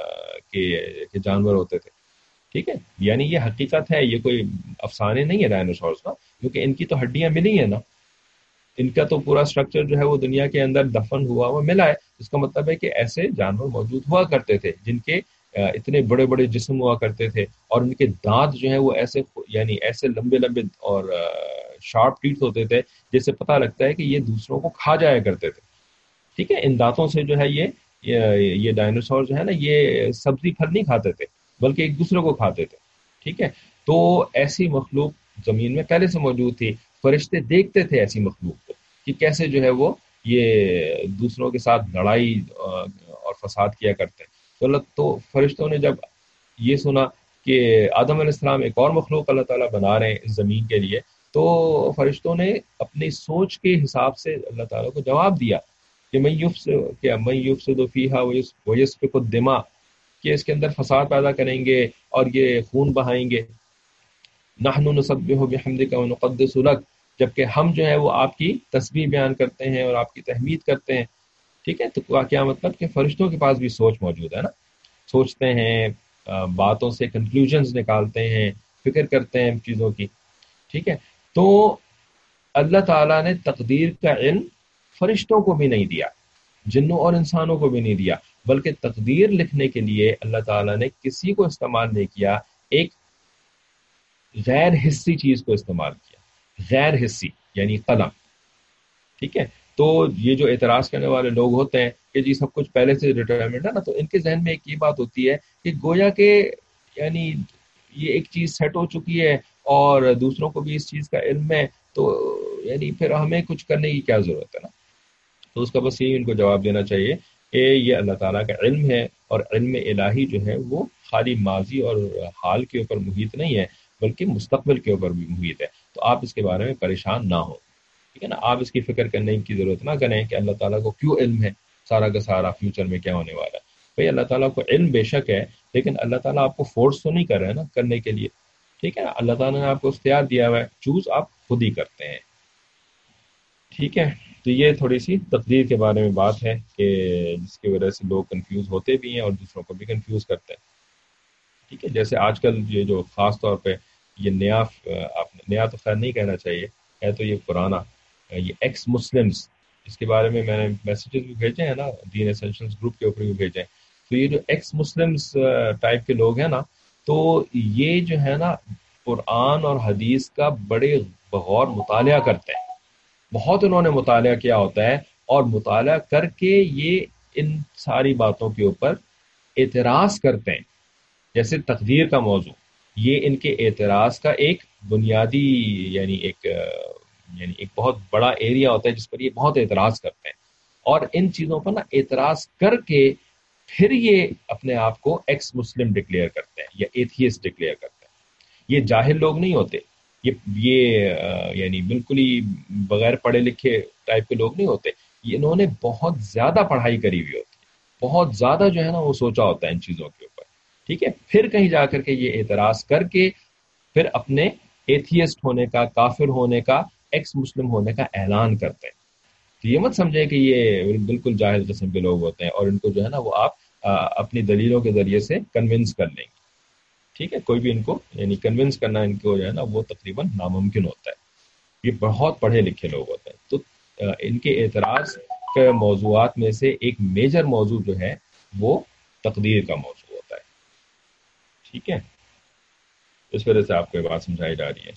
جانور ہوتے تھے، ٹھیک ہے۔ یعنی یہ حقیقت ہے، یہ کوئی افسانے نہیں ہے ڈائنوسورز کا، کیونکہ ان کی تو ہڈیاں ملی ہیں نا، ان کا تو پورا سٹرکچر جو ہے وہ دنیا کے اندر دفن ہوا ہوا ملا ہے۔ اس کا مطلب ہے کہ ایسے جانور موجود ہوا کرتے تھے جن کے اتنے بڑے بڑے جسم ہوا کرتے تھے، اور ان کے دانت جو ہیں وہ یعنی ایسے لمبے لمبے اور شارپ ٹیتھ ہوتے تھے جس سے پتہ لگتا ہے کہ یہ دوسروں کو کھا جایا کرتے تھے، ٹھیک ہے۔ ان دانتوں سے جو ہے یہ ڈائنوسور جو ہے نا یہ سبزی پھل نہیں کھاتے تھے بلکہ ایک دوسرے کو کھاتے تھے، ٹھیک ہے۔ تو ایسی مخلوق زمین میں پہلے سے موجود تھی، فرشتے دیکھتے تھے ایسی مخلوق کو کہ کیسے جو ہے وہ یہ دوسروں کے ساتھ لڑائی اور فساد کیا کرتے ہیں۔ تو فرشتوں نے جب یہ سنا کہ آدم علیہ السلام ایک اور مخلوق اللہ تعالیٰ بنا رہے ہیں اس زمین کے لیے، تو فرشتوں نے اپنی سوچ کے حساب سے اللہ تعالیٰ کو جواب دیا کہ من یفسد فیہا ویسفک الدماء، کہ اس کے اندر فساد پیدا کریں گے اور یہ خون بہائیں گے۔ نحن نسبح بحمدک ونقدس لک، جبکہ ہم جو ہے وہ آپ کی تسبیح بیان کرتے ہیں اور آپ کی تحمید کرتے ہیں، ٹھیک ہے۔ تو کیا مطلب کہ فرشتوں کے پاس بھی سوچ موجود ہے نا، سوچتے ہیں، باتوں سے کنکلوژنز نکالتے ہیں، فکر کرتے ہیں چیزوں کی، ٹھیک ہے۔ تو اللہ تعالیٰ نے تقدیر کا علم فرشتوں کو بھی نہیں دیا، جنوں اور انسانوں کو بھی نہیں دیا، بلکہ تقدیر لکھنے کے لیے اللہ تعالیٰ نے کسی کو استعمال نہیں کیا، ایک غیر حسی چیز کو استعمال کیا، غیر حسی یعنی قلم، ٹھیک ہے. تو یہ جو اعتراض کرنے والے لوگ ہوتے ہیں کہ جی سب کچھ پہلے سے ڈٹرمنٹ ہے نا، تو ان کے ذہن میں ایک یہ بات ہوتی ہے کہ گویا کہ یعنی یہ ایک چیز سیٹ ہو چکی ہے اور دوسروں کو بھی اس چیز کا علم ہے، تو یعنی پھر ہمیں کچھ کرنے کی کیا ضرورت ہے نا. تو اس کا بس یہی ان کو جواب دینا چاہیے کہ یہ اللہ تعالیٰ کا علم ہے، اور علم الہی جو ہے وہ خالی ماضی اور حال کے اوپر محیط نہیں ہے، بلکہ مستقبل کے اوپر بھی محیط ہے. تو آپ اس کے بارے میں پریشان نہ ہوں، ٹھیک ہے نا. آپ اس کی فکر کرنے کی ضرورت نہ کریں کہ اللہ تعالیٰ کو کیوں علم ہے سارا کا سارا فیوچر میں کیا ہونے والا ہے. بھئی اللہ تعالیٰ کو علم بے شک ہے، لیکن اللہ تعالیٰ آپ کو فورس تو نہیں کر رہے ہیں نا کرنے کے لیے. ٹھیک ہے نا، اللہ تعالیٰ نے آپ کو اختیار دیا ہوا ہے، چوز آپ خود ہی کرتے ہیں. ٹھیک ہے. تو یہ تھوڑی سی تقدیر کے بارے میں بات ہے کہ جس کی وجہ سے لوگ کنفیوز ہوتے بھی ہیں اور دوسروں کو بھی کنفیوز کرتے ہیں. ٹھیک ہے. جیسے آج کل یہ جو خاص طور پہ یہ نیا، آپ نے نیا تو خیر نہیں کہنا چاہیے، ہے تو یہ پرانا، یہ ایکس مسلمز، اس کے بارے میں نے میسیجز بھی بھیجے ہیں نا، دین ایسینشلز گروپ کے اوپر بھی بھیجے ہیں. تو یہ جو ایکس مسلمز ٹائپ کے لوگ ہیں نا، تو یہ جو ہے نا قرآن اور حدیث کا بڑے بغور مطالعہ کرتے ہیں. بہت انہوں نے مطالعہ کیا ہوتا ہے، اور مطالعہ کر کے یہ ان ساری باتوں کے اوپر اعتراض کرتے ہیں. جیسے تقدیر کا موضوع، یہ ان کے اعتراض کا ایک بنیادی یعنی ایک بہت بڑا ایریا ہوتا ہے جس پر یہ بہت اعتراض کرتے ہیں. اور ان چیزوں پر نا اعتراض کر کے پھر یہ اپنے آپ کو ایکس مسلم ڈکلیئر کرتے ہیں یا ایتھیسٹ ڈکلیئر کرتے ہیں. یہ جاہل لوگ نہیں ہوتے، یہ یعنی بالکل ہی بغیر پڑھے لکھے ٹائپ کے لوگ نہیں ہوتے. یہ انہوں نے بہت زیادہ پڑھائی کری ہوئی ہوتی ہے، بہت زیادہ جو ہے نا وہ سوچا ہوتا ہے ان چیزوں کے اوپر. ٹھیک ہے. پھر کہیں جا کر کے یہ اعتراض کر کے پھر اپنے ایتھیسٹ ہونے کا، کافر ہونے کا، ایکس مسلم ہونے کا اعلان کرتے ہیں. تو یہ مت سمجھے کہ یہ بالکل جاہل قسم کے لوگ ہوتے ہیں اور ان کو جو ہے نا وہ آپ اپنی دلیلوں کے ذریعے سے کنونس کر لیں گے. ٹھیک ہے. کوئی بھی ان کو یعنی کنونس کرنا ان کو جو ہے نا وہ تقریباً ناممکن ہوتا ہے. یہ بہت پڑھے لکھے لوگ ہوتے ہیں. تو ان کے اعتراض کے موضوعات میں سے ایک میجر موضوع جو ہے وہ تقدیر کا موضوع ہوتا ہے. ٹھیک ہے. اس وجہ سے آپ کو یہ بات سمجھائی جا رہی ہے.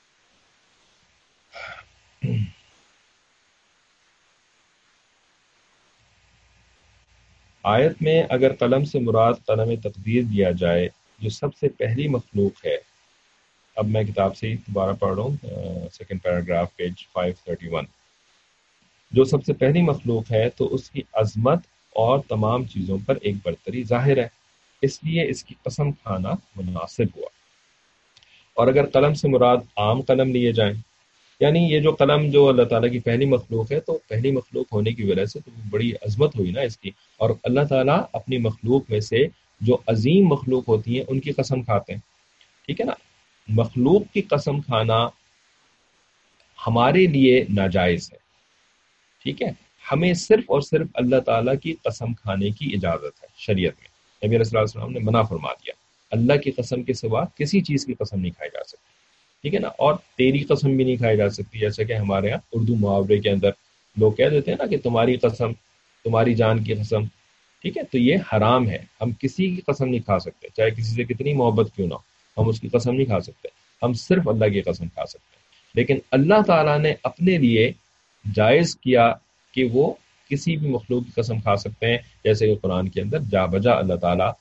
آیت میں اگر قلم سے مراد قلم تقدیر دیا جائے جو سب سے پہلی مخلوق ہے. اب میں کتاب سے ہی دوبارہ پڑھ رہا ہوں، سیکنڈ پیراگراف پیج 531. جو سب سے پہلی مخلوق ہے تو اس کی عظمت اور تمام چیزوں پر ایک برتری ظاہر ہے، اس لیے اس کی قسم کھانا مناسب ہوا. اور اگر قلم سے مراد عام قلم لیے جائیں، یعنی یہ جو قلم جو اللہ تعالیٰ کی پہلی مخلوق ہے، تو پہلی مخلوق ہونے کی وجہ سے تو بڑی عظمت ہوئی نا اس کی. اور اللہ تعالیٰ اپنی مخلوق میں سے جو عظیم مخلوق ہوتی ہیں ان کی قسم کھاتے ہیں. ٹھیک ہے نا. مخلوق کی قسم کھانا ہمارے لیے ناجائز ہے. ٹھیک ہے. ہمیں صرف اور صرف اللہ تعالیٰ کی قسم کھانے کی اجازت ہے شریعت میں. نبی علیہ الصلوۃ والسلام نے منع فرما دیا، اللہ کی قسم کے سوا کسی چیز کی قسم نہیں کھائی جا سکتی. ٹھیک ہے نا. اور تیری قسم بھی نہیں کھائی جا سکتی، جیسے کہ ہمارے یہاں اردو محاورے کے اندر لوگ کہہ دیتے ہیں نا کہ تمہاری قسم، تمہاری جان کی قسم. ٹھیک ہے. تو یہ حرام ہے. ہم کسی کی قسم نہیں کھا سکتے، چاہے کسی سے کتنی محبت کیوں نہ ہو، ہم اس کی قسم نہیں کھا سکتے. ہم صرف اللہ کی قسم کھا سکتے ہیں. لیکن اللہ تعالیٰ نے اپنے لیے جائز کیا کہ وہ کسی بھی مخلوق کی قسم کھا سکتے ہیں، جیسے کہ قرآن کے اندر جا بجا اللہ تعالیٰ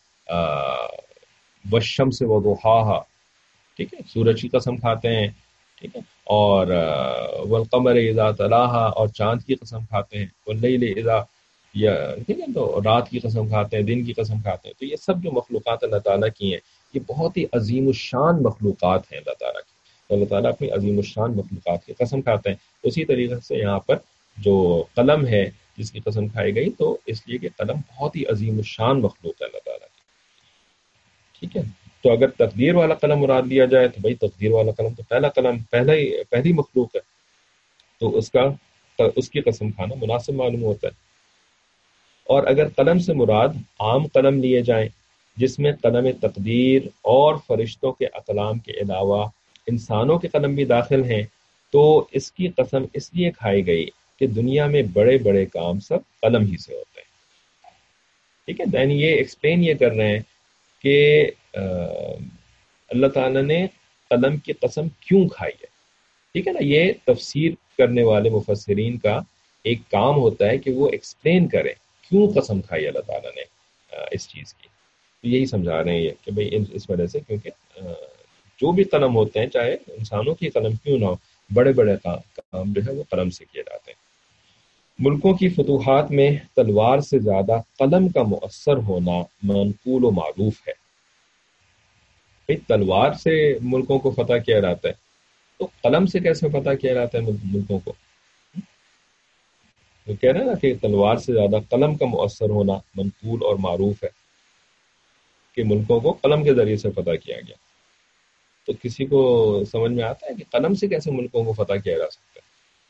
والشمس وضحاها، ٹھیک ہے، سورج کی قسم کھاتے ہیں. ٹھیک ہے. اور والقمر اذا تلاها، اور چاند کی قسم کھاتے ہیں. واللیل اذا، یا ٹھیک ہے، تو رات کی قسم کھاتے ہیں، دن کی قسم کھاتے ہیں. تو یہ سب جو مخلوقات اللہ تعالیٰ کی ہیں یہ بہت ہی عظیم الشان مخلوقات ہیں اللہ تعالیٰ کی. تو اللہ تعالیٰ اپنی عظیم الشان مخلوقات کی قسم کھاتے ہیں. اسی طریقے سے یہاں پر جو قلم ہے جس کی قسم کھائی گئی، تو اس لیے کہ قلم بہت ہی عظیم الشان مخلوق ہے اللہ تعالیٰ کی. ٹھیک ہے. تو اگر تقدیر والا قلم مراد لیا جائے تو بھائی تقدیر والا قلم تو پہلا قلم، پہلی مخلوق ہے، تو اس کی قسم کھانا مناسب معلوم ہوتا ہے. اور اگر قلم سے مراد عام قلم لیے جائیں جس میں قلم تقدیر اور فرشتوں کے اقلام کے علاوہ انسانوں کے قلم بھی داخل ہیں، تو اس کی قسم اس لیے کھائی گئی کہ دنیا میں بڑے بڑے کام سب قلم ہی سے ہوتے ہیں. ٹھیک ہے. دین یہ ایکسپلین یہ کر رہے ہیں کہ اللہ تعالیٰ نے قلم کی قسم کیوں کھائی ہے. ٹھیک ہے نا. یہ تفسیر کرنے والے مفسرین کا ایک کام ہوتا ہے کہ وہ ایکسپلین کریں کیوں قسم کھائی اللہ تعالیٰ نے اس چیز کی. تو یہی سمجھا رہے ہیں یہ کہ بھئی اس وجہ سے، کیونکہ جو بھی قلم ہوتے ہیں چاہے انسانوں کی قلم کیوں نہ ہو، بڑے بڑے کام جو ہے وہ قلم سے کیے جاتے ہیں. ملکوں کی فتوحات میں تلوار سے زیادہ قلم کا مؤثر ہونا منقول و معروف ہے. بھئی تلوار سے ملکوں کو فتح کیا جاتا ہے، تو قلم سے کیسے فتح کیا جاتا ہے ملکوں کو؟ وہ کہہ رہے ہیں نا کہ تلوار سے زیادہ قلم کا مؤثر ہونا منقول اور معروف ہے، کہ ملکوں کو قلم کے ذریعے سے فتح کیا گیا. تو کسی کو سمجھ میں آتا ہے کہ قلم سے کیسے ملکوں کو فتح کیا جا سکتا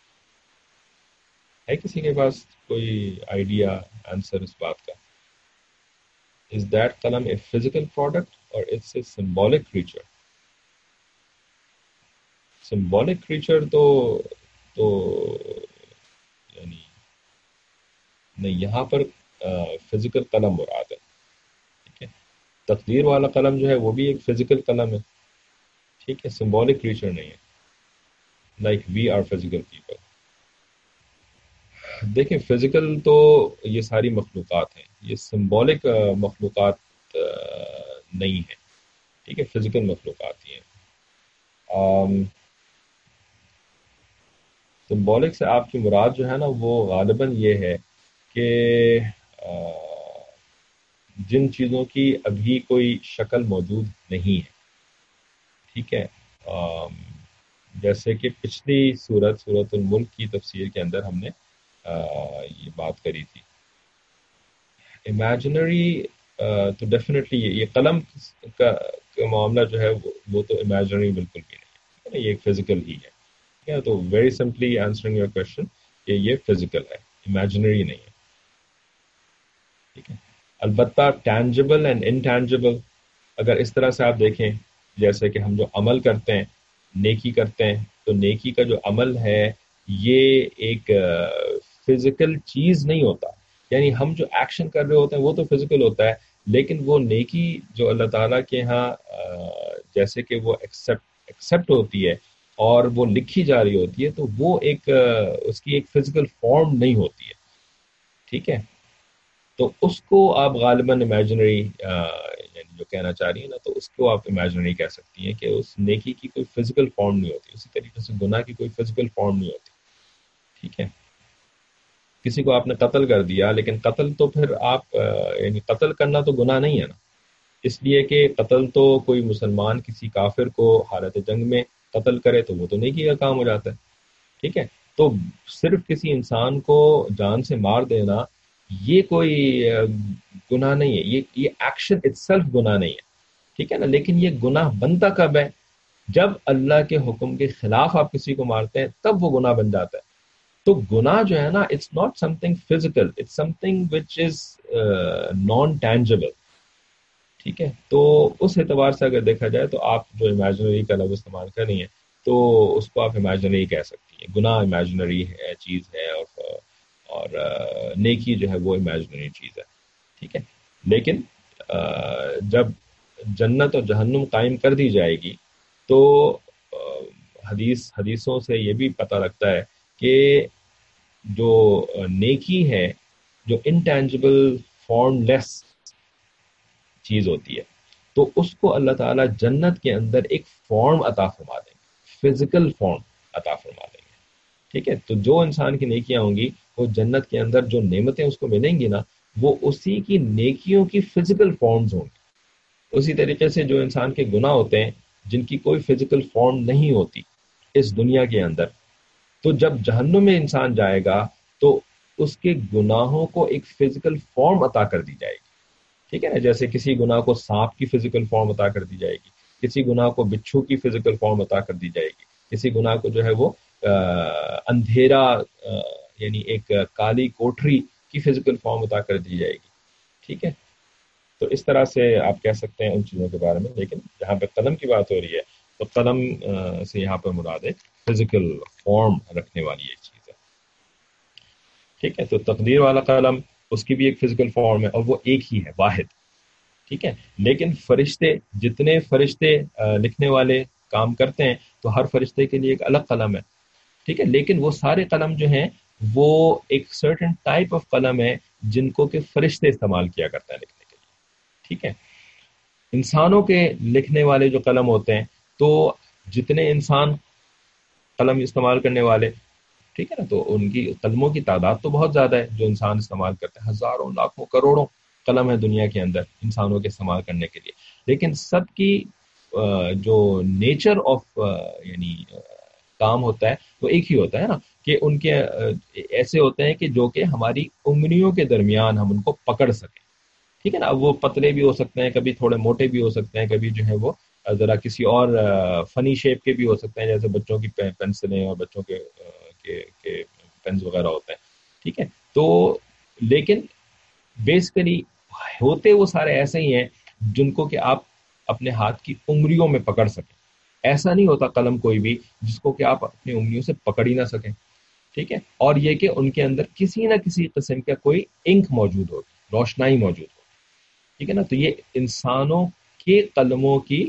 ہے کسی کے پاس کوئی آئیڈیا، آنسر اس بات کا؟ Is that قلم a physical product or it's a symbolic creature? symbolic creature تو یعنی نہیں، یہاں پر فزیکل قلم مراد ہے. ٹھیک ہے، تقدیر والا قلم جو ہے وہ بھی ایک فزیکل قلم ہے. ٹھیک ہے، symbolic creature نہیں ہے like we are physical people. دیکھیں فزیکل تو یہ ساری مخلوقات ہیں، یہ سمبولک مخلوقات نہیں ہیں. ٹھیک ہے، فزیکل مخلوقات ہی ہیں. سمبولک سے آپ کی مراد جو ہے نا وہ غالباً یہ ہے کہ جن چیزوں کی ابھی کوئی شکل موجود نہیں ہے. ٹھیک ہے، جیسے کہ پچھلی سورت الملک کی تفسیر کے اندر ہم نے یہ بات کری تھی. امیجنری تو ڈیفینیٹلی یہ قلم کا معاملہ جو ہے وہ تو امیجنری بالکل بھی نہیں ہے، یہ ایک فزیکل ہی ہے. تو very simply answering your question کہ یہ فزیکل ہے، امیجنری نہیں ہے. ٹھیک ہے، البتہ ٹینجبل اینڈ انٹینجبل اگر اس طرح سے آپ دیکھیں، جیسے کہ ہم جو عمل کرتے ہیں، نیکی کرتے ہیں، تو نیکی کا جو عمل ہے یہ ایک فزیکل چیز نہیں ہوتا. یعنی ہم جو ایکشن کر رہے ہوتے ہیں وہ تو فزیکل ہوتا ہے، لیکن وہ نیکی جو اللہ تعالیٰ کے ہاں جیسے کہ وہ ایکسیپٹ ہوتی ہے اور وہ لکھی جا رہی ہوتی ہے، تو وہ ایک اس کی ایک فزیکل فارم نہیں ہوتی ہے. ٹھیک ہے، تو اس کو آپ غالباً امیجنری یعنی جو کہنا چاہ رہی ہیں نا، تو اس کو آپ امیجنری کہہ سکتی ہیں کہ اس نیکی کی کوئی فزیکل فارم نہیں ہوتی. اسی طریقے سے گناہ کی کوئی فزیکل فارم نہیں ہوتی. ٹھیک ہے، کسی کو آپ نے قتل کر دیا، لیکن قتل تو پھر آپ یعنی قتل کرنا تو گناہ نہیں ہے نا، اس لیے کہ قتل تو کوئی مسلمان کسی کافر کو حالت جنگ میں قتل کرے تو وہ تو نیکی کا کام ہو جاتا ہے. ٹھیک ہے، تو صرف کسی انسان کو جان سے مار دینا یہ کوئی گناہ نہیں ہے، یہ ایکشن اٹسیلف گناہ نہیں ہے. ٹھیک ہے نا، لیکن یہ گناہ بنتا کب ہے؟ جب اللہ کے حکم کے خلاف آپ کسی کو مارتے ہیں تب وہ گناہ بن جاتا ہے. تو گناہ جو ہے نا it's not something physical, it's something which is non tangible. ٹھیک ہے، تو اس اعتبار سے اگر دیکھا جائے تو آپ جو امیجنری کا لفظ استعمال کر رہی ہیں تو اس کو آپ امیجنری کہہ سکتی ہیں. گناہ امیجنری ہے چیز ہے، اور نیکی جو ہے وہ امیجنری چیز ہے. ٹھیک ہے، لیکن جب جنت اور جہنم قائم کر دی جائے گی تو حدیثوں سے یہ بھی پتہ لگتا ہے کہ جو نیکی ہے، جو انٹینجبل فارم لیس چیز ہوتی ہے، تو اس کو اللہ تعالیٰ جنت کے اندر ایک فارم عطا فرما دیں گے، فزیکل فارم عطا فرما دیں گے. ٹھیک ہے، تو جو انسان کی نیکیاں ہوں گی وہ جنت کے اندر جو نعمتیں اس کو ملیں گی نا، وہ اسی کی نیکیوں کی فزیکل فارمز ہوں گی. اسی طریقے سے جو انسان کے گناہ ہوتے ہیں جن کی کوئی فزیکل فارم نہیں ہوتی اس دنیا کے اندر، تو جب جہنم میں انسان جائے گا تو اس کے گناہوں کو ایک فزیکل فارم عطا کر دی جائے گی. ٹھیک ہے نا، جیسے کسی گناہ کو سانپ کی فزیکل فارم عطا کر دی جائے گی، کسی گناہ کو بچھو کی فزیکل فارم عطا کر دی جائے گی، کسی گناہ کو جو ہے وہ اندھیرا یعنی ایک کالی کوٹری کی فزیکل فارم عطا کر دی جائے گی. ٹھیک ہے، تو اس طرح سے آپ کہہ سکتے ہیں ان چیزوں کے بارے میں. لیکن جہاں پہ قلم کی بات ہو رہی ہے تو قلم سے یہاں پر مراد ایک فزیکل فارم رکھنے والی ایک چیز ہے. ٹھیک ہے، تو تقدیر والا قلم اس کی بھی ایک فزیکل فارم ہے اور وہ ایک ہی ہے، واحد. ٹھیک ہے، لیکن فرشتے، جتنے فرشتے لکھنے والے کام کرتے ہیں تو ہر فرشتے کے لیے ایک الگ قلم ہے. ٹھیک ہے, لیکن وہ سارے قلم جو ہیں وہ ایک سرٹن ٹائپ آف قلم ہے جن کو کہ فرشتے استعمال کیا کرتے ہیں لکھنے کے لیے. ٹھیک ہے, انسانوں کے لکھنے والے جو قلم ہوتے ہیں, تو جتنے انسان قلم استعمال کرنے والے, ٹھیک ہے نا, تو ان کی قلموں کی تعداد تو بہت زیادہ ہے جو انسان استعمال کرتے ہیں, ہزاروں لاکھوں کروڑوں قلم ہے دنیا کے اندر انسانوں کے استعمال کرنے کے لیے. لیکن سب کی جو نیچر آف یعنی کام ہوتا ہے وہ ایک ہی ہوتا ہے نا, کہ ان کے ایسے ہوتے ہیں کہ جو کہ ہماری انگلیوں کے درمیان ہم ان کو پکڑ سکیں. ٹھیک ہے نا, وہ پتلے بھی ہو سکتے ہیں, کبھی تھوڑے موٹے بھی ہو سکتے ہیں, کبھی جو ہے وہ ذرا کسی اور فنی شیپ کے بھی ہو سکتے ہیں, جیسے بچوں کی پینسلیں اور بچوں کے پینس وغیرہ ہوتے ہیں. ٹھیک ہے, تو لیکن بیسیکلی ہوتے وہ سارے ایسے ہی ہیں جن کو کہ آپ اپنے ہاتھ کی انگلیوں میں پکڑ سکیں. ایسا نہیں ہوتا قلم کوئی بھی جس کو کہ آپ اپنی انگلیوں سے پکڑ ہی نہ سکیں. ٹھیک ہے, اور یہ کہ ان کے اندر کسی نہ کسی قسم کا کوئی انک موجود ہوگی, روشنائی موجود ہوگی. ٹھیک ہے نا, تو یہ انسانوں کے قلموں کی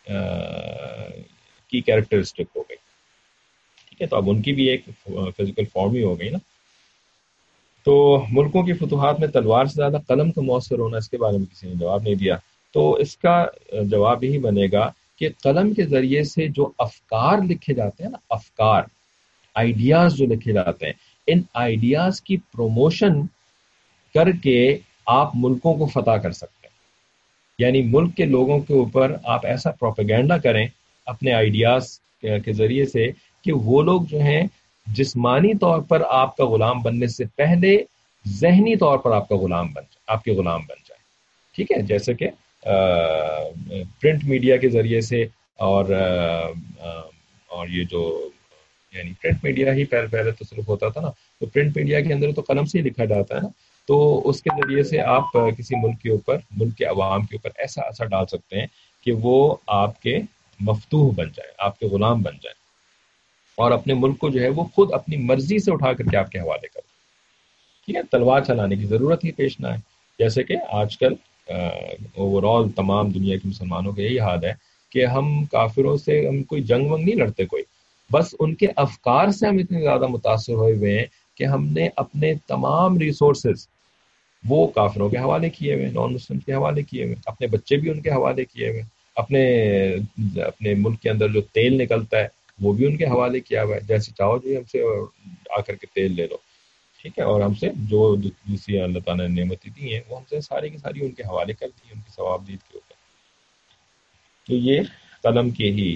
کیریکٹرسٹک ہو گئی. ٹھیک ہے, تو اب ان کی بھی ایک فزیکل فارم ہی ہو گئی نا. تو ملکوں کی فتوحات میں تلوار سے زیادہ قلم کا مؤثر ہونا, اس کے بارے میں کسی نے جواب نہیں دیا. تو اس کا جواب یہی بنے گا کہ قلم کے ذریعے سے جو افکار لکھے جاتے ہیں نا, افکار, آئیڈیاز جو لکھے جاتے ہیں, ان آئیڈیاز کی پروموشن کر کے آپ ملکوں کو فتح کر سکتے ہیں. یعنی ملک کے لوگوں کے اوپر آپ ایسا پروپیگنڈا کریں اپنے آئیڈیاز کے ذریعے سے کہ وہ لوگ جو ہیں جسمانی طور پر آپ کا غلام بننے سے پہلے ذہنی طور پر آپ کا غلام بن جائے, آپ کے غلام بن جائے. ٹھیک ہے, جیسے کہ پرنٹ میڈیا کے ذریعے سے اور یہ جو یعنی پرنٹ میڈیا ہی پہلے تو صرف ہوتا تھا نا, تو پرنٹ میڈیا کے اندر تو قلم سے ہی لکھا جاتا ہے نا, تو اس کے ذریعے سے آپ کسی ملک کے اوپر, ملک کے عوام کے اوپر ایسا اثر ڈال سکتے ہیں کہ وہ آپ کے مفتوح بن جائے, آپ کے غلام بن جائے, اور اپنے ملک کو جو ہے وہ خود اپنی مرضی سے اٹھا کر کے آپ کے حوالے کر. ٹھیک ہے, تلوار چلانے کی ضرورت ہی پیش نہ ہے. جیسے کہ آج کل اوور آل تمام دنیا کے مسلمانوں کا یہی حال ہے کہ ہم کافروں سے ہم کوئی جنگ ونگ نہیں لڑتے کوئی, بس ان کے افکار سے ہم اتنے زیادہ متاثر ہوئے ہوئے ہیں کہ ہم نے اپنے تمام ریسورسز وہ کافروں کے حوالے کیے ہوئے, نان مسلم کے حوالے کیے ہوئے, اپنے بچے بھی ان کے حوالے کیے ہوئے, اپنے ملک کے اندر جو تیل نکلتا ہے وہ بھی ان کے حوالے کیا ہوا ہے. جیسے چاہو جی ہم سے آ کر کے تیل لے لو. ٹھیک ہے, اور ہم سے جو جسی اللہ تعالیٰ نے نعمتیں دی ہیں وہ ہم سے ساری کی ساری ان کے حوالے کر دی, ان کی ثوابدید کے اوپر. تو یہ قلم کی ہی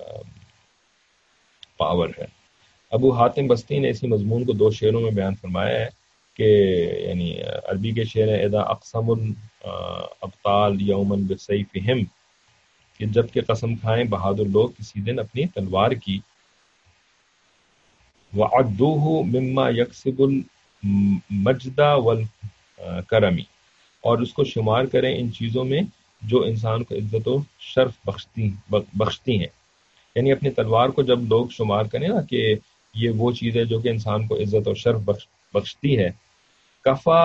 پاور ہے. ابو حاتم بستی نے اسی مضمون کو 2 شعروں میں بیان فرمایا ہے کہ یعنی عربی کے شعر ہیں اذا اقسم الابطال یوما بسیفہم, کہ جب کہ قسم کھائیں بہادر لوگ کسی دن اپنی تلوار کی, وعدوہ مما یکسب المجد والکرمی, اور اس کو شمار کریں ان چیزوں میں جو انسان کو عزت و شرف بخشتی ہیں. یعنی اپنی تلوار کو جب لوگ شمار کریں نا کہ یہ وہ چیز ہے جو کہ انسان کو عزت اور شرف بخشتی ہے, کفا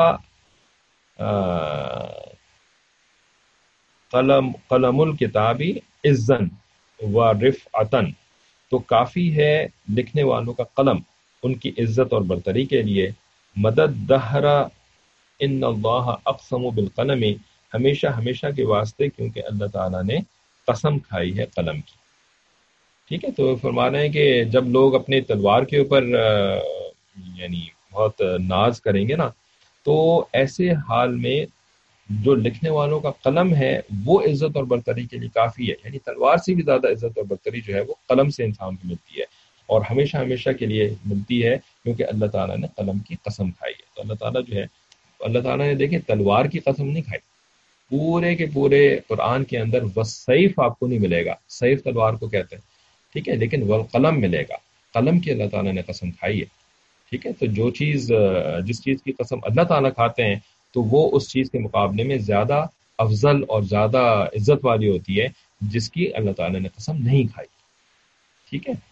قلم الکتابی عزن و رفعتن, تو کافی ہے لکھنے والوں کا قلم ان کی عزت اور برتری کے لیے. مدد دہرا ان اللہ اقسم بالقلم, ہمیشہ ہمیشہ کے واسطے کیونکہ اللہ تعالیٰ نے قسم کھائی ہے قلم کی. ٹھیک ہے, تو فرما رہے ہیں کہ جب لوگ اپنے تلوار کے اوپر یعنی بہت ناز کریں گے نا, تو ایسے حال میں جو لکھنے والوں کا قلم ہے وہ عزت اور برتری کے لیے کافی ہے. یعنی تلوار سے بھی زیادہ عزت اور برتری جو ہے وہ قلم سے انسان کو ملتی ہے, اور ہمیشہ ہمیشہ کے لیے ملتی ہے کیونکہ اللہ تعالیٰ نے قلم کی قسم کھائی ہے. تو اللہ تعالیٰ جو ہے, اللہ تعالیٰ نے دیکھیں تلوار کی قسم نہیں کھائی, پورے کے پورے قرآن کے اندر والسیف آپ کو نہیں ملے گا, سیف تلوار کو کہتے ہیں. ٹھیک ہے, لیکن والقلم ملے گا, قلم کی اللہ تعالیٰ نے قسم کھائی ہے. ٹھیک ہے, تو جو چیز جس چیز کی قسم اللہ تعالیٰ کھاتے ہیں تو وہ اس چیز کے مقابلے میں زیادہ افضل اور زیادہ عزت والی ہوتی ہے جس کی اللہ تعالیٰ نے قسم نہیں کھائی. ٹھیک ہے,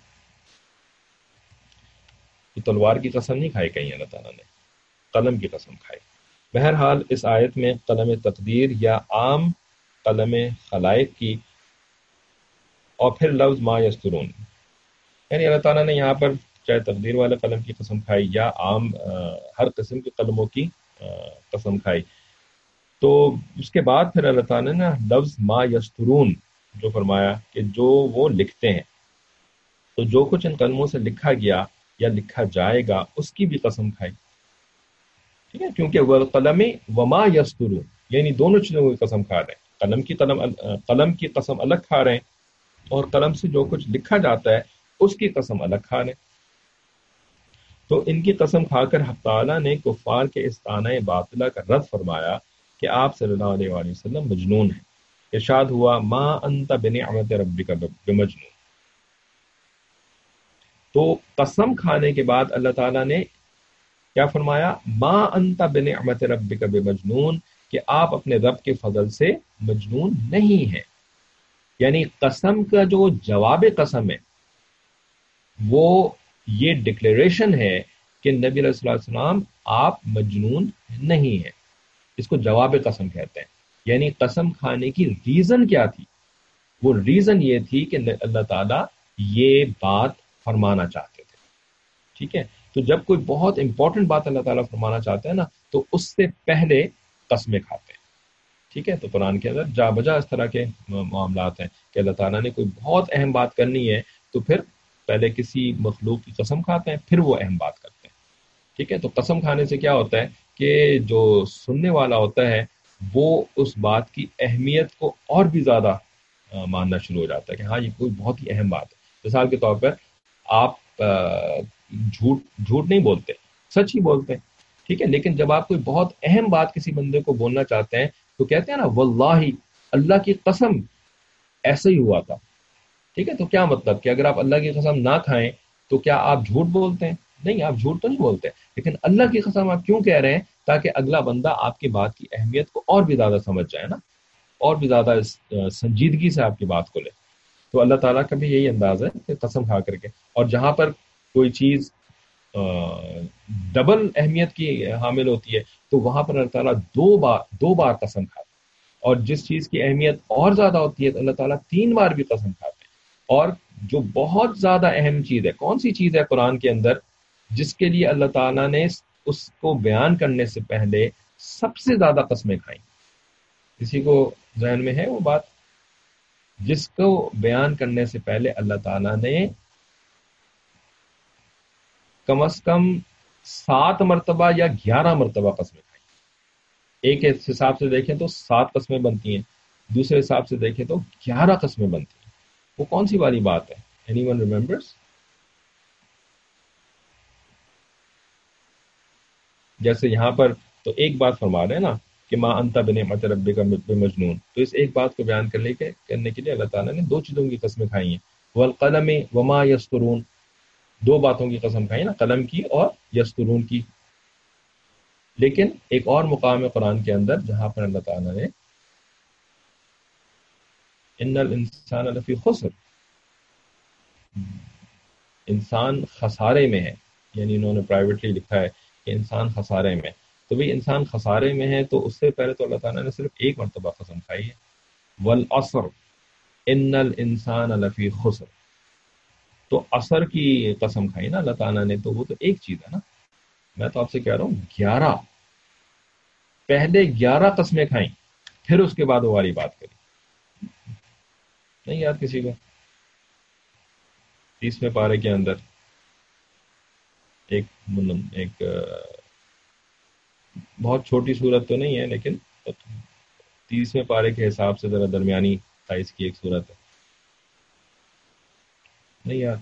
تو تلوار کی قسم نہیں کھائی کہیں اللہ تعالیٰ نے, قلم کی قسم کھائی. بہرحال اس آیت میں قلم تقدیر یا عام قلم خلائق کی, اور پھر لفظ ما یسترون, یعنی اللہ تعالیٰ نے یہاں پر چاہے تقدیر والے قلم کی قسم کھائی یا عام ہر قسم کے قلموں کی قسم کھائی، تو اس کے بعد پھر اللہ تعالیٰ نے لفظ ما یسترون جو فرمایا کہ جو وہ لکھتے ہیں، تو جو کچھ ان قلموں سے لکھا گیا یا لکھا جائے گا اس کی بھی قسم کھائی، ٹھیک ہے، کیونکہ والقلم وما یسترون، یعنی دونوں چیزوں کی قسم کھا رہے ہیں، قلم کی قسم الگ کھا رہے ہیں، اور قلم سے جو کچھ لکھا جاتا ہے اس کی قسم الگ کھا رہے ہیں۔ تو ان کی قسم کھا کر حق تعالیٰ نے کفار کے اس طعنہ باطلہ کا رد فرمایا کہ آپ صلی اللہ علیہ وآلہ وسلم مجنون ہیں۔ ارشاد ہوا ما انت بنعمت ربک بمجنون۔ تو قسم کھانے کے بعد اللہ تعالیٰ نے کیا فرمایا؟ ما انت بنعمت ربک بمجنون، کہ آپ اپنے رب کے فضل سے مجنون نہیں ہیں۔ یعنی قسم کا جو جواب قسم ہے وہ یہ ڈکلیریشن ہے کہ نبی علیہ الصلوۃ والسلام آپ مجنون نہیں ہیں، اس کو جواب قسم کہتے ہیں۔ یعنی قسم کھانے کی ریزن کیا تھی؟ وہ ریزن یہ تھی کہ اللہ تعالیٰ یہ بات فرمانا چاہتے تھے، ٹھیک ہے۔ تو جب کوئی بہت امپورٹنٹ بات اللہ تعالیٰ فرمانا چاہتے ہیں نا تو اس سے پہلے قسمیں کھاتے ہیں، ٹھیک ہے۔ تو قرآن کے اندر جا بجا اس طرح کے معاملات ہیں کہ اللہ تعالیٰ نے کوئی بہت اہم بات کرنی ہے تو پھر پہلے کسی مخلوق کی قسم کھاتے ہیں، پھر وہ اہم بات کرتے ہیں، ٹھیک ہے۔ تو قسم کھانے سے کیا ہوتا ہے کہ جو سننے والا ہوتا ہے وہ اس بات کی اہمیت کو اور بھی زیادہ ماننا شروع ہو جاتا ہے کہ ہاں یہ کوئی بہت ہی اہم بات ہے۔ مثال کے طور پر آپ جھوٹ نہیں بولتے، سچ ہی بولتے ہیں، ٹھیک ہے، لیکن جب آپ کوئی بہت اہم بات کسی بندے کو بولنا چاہتے ہیں تو کہتے ہیں نا واللہ، اللہ کی قسم ایسا ہی ہوا تھا، ٹھیک ہے۔ تو کیا مطلب کہ اگر آپ اللہ کی قسم نہ کھائیں تو کیا آپ جھوٹ بولتے ہیں؟ نہیں، آپ جھوٹ تو نہیں بولتے، لیکن اللہ کی قسم آپ کیوں کہہ رہے ہیں؟ تاکہ اگلا بندہ آپ کی بات کی اہمیت کو اور بھی زیادہ سمجھ جائے نا، اور بھی زیادہ سنجیدگی سے آپ کی بات کو لے۔ تو اللہ تعالیٰ کا بھی یہی انداز ہے کہ قسم کھا کر کے، اور جہاں پر کوئی چیز ڈبل اہمیت کی حامل ہوتی ہے تو وہاں پر اللہ تعالیٰ دو بار قسم کھاتا ہے، اور جس چیز کی اہمیت اور زیادہ ہوتی ہے تو اللہ تعالیٰ 3 بار بھی قسم کھاتے ہیں۔ اور جو بہت زیادہ اہم چیز ہے، کون سی چیز ہے قرآن کے اندر جس کے لیے اللہ تعالیٰ نے اس کو بیان کرنے سے پہلے سب سے زیادہ قسمیں کھائیں؟ کسی کو ذہن میں ہے وہ بات؟ جس کو بیان کرنے سے پہلے اللہ تعالیٰ نے کم از کم 7 مرتبہ یا 11 مرتبہ قسمیں کھائیں۔ ایک حساب سے دیکھیں تو 7 قسمیں بنتی ہیں، دوسرے حساب سے دیکھیں تو 11 قسمیں بنتی ہیں۔ وہ کون سی والی بات ہے؟ Anyone remembers? جیسے یہاں پر تو ایک بات فرما رہے ہیں نا کہ ما انت بنعمت ربک بمجنون، تو اس ایک بات کو بیان کرنے کے لیے اللہ تعالیٰ نے 2 چیزوں کی قسمیں کھائی ہیں، والقلم وما یسطرون، 2 باتوں کی قسم کھائی نا، قلم کی اور یسطرون کی۔ لیکن ایک اور مقام ہے قرآن کے اندر جہاں پر اللہ تعالیٰ نے ان الانسان لفی خسر، انسان خسارے میں ہے، یعنی انہوں نے پرائیویٹلی لکھا ہے کہ انسان خسارے میں ہے۔ تو بھئی انسان خسارے میں ہے تو اس سے پہلے تو اللہ تعالیٰ نے صرف ایک مرتبہ قسم کھائی ہے، والعصر ان الانسان لفی خسر، تو عصر کی قسم کھائی نا اللہ تعالیٰ نے، تو وہ تو ایک چیز ہے نا۔ میں تو آپ سے کہہ رہا ہوں 11، پہلے 11 قسمیں کھائیں پھر اس کے بعد وہ والی بات کری۔ نہیں یاد کسی کو؟ 30ویں پارے کے اندر ایک بہت چھوٹی صورت تو نہیں ہے لیکن 30ویں پارے کے حساب سے ذرا درمیانی سائز کی ایک صورت ہے، نہیں یاد؟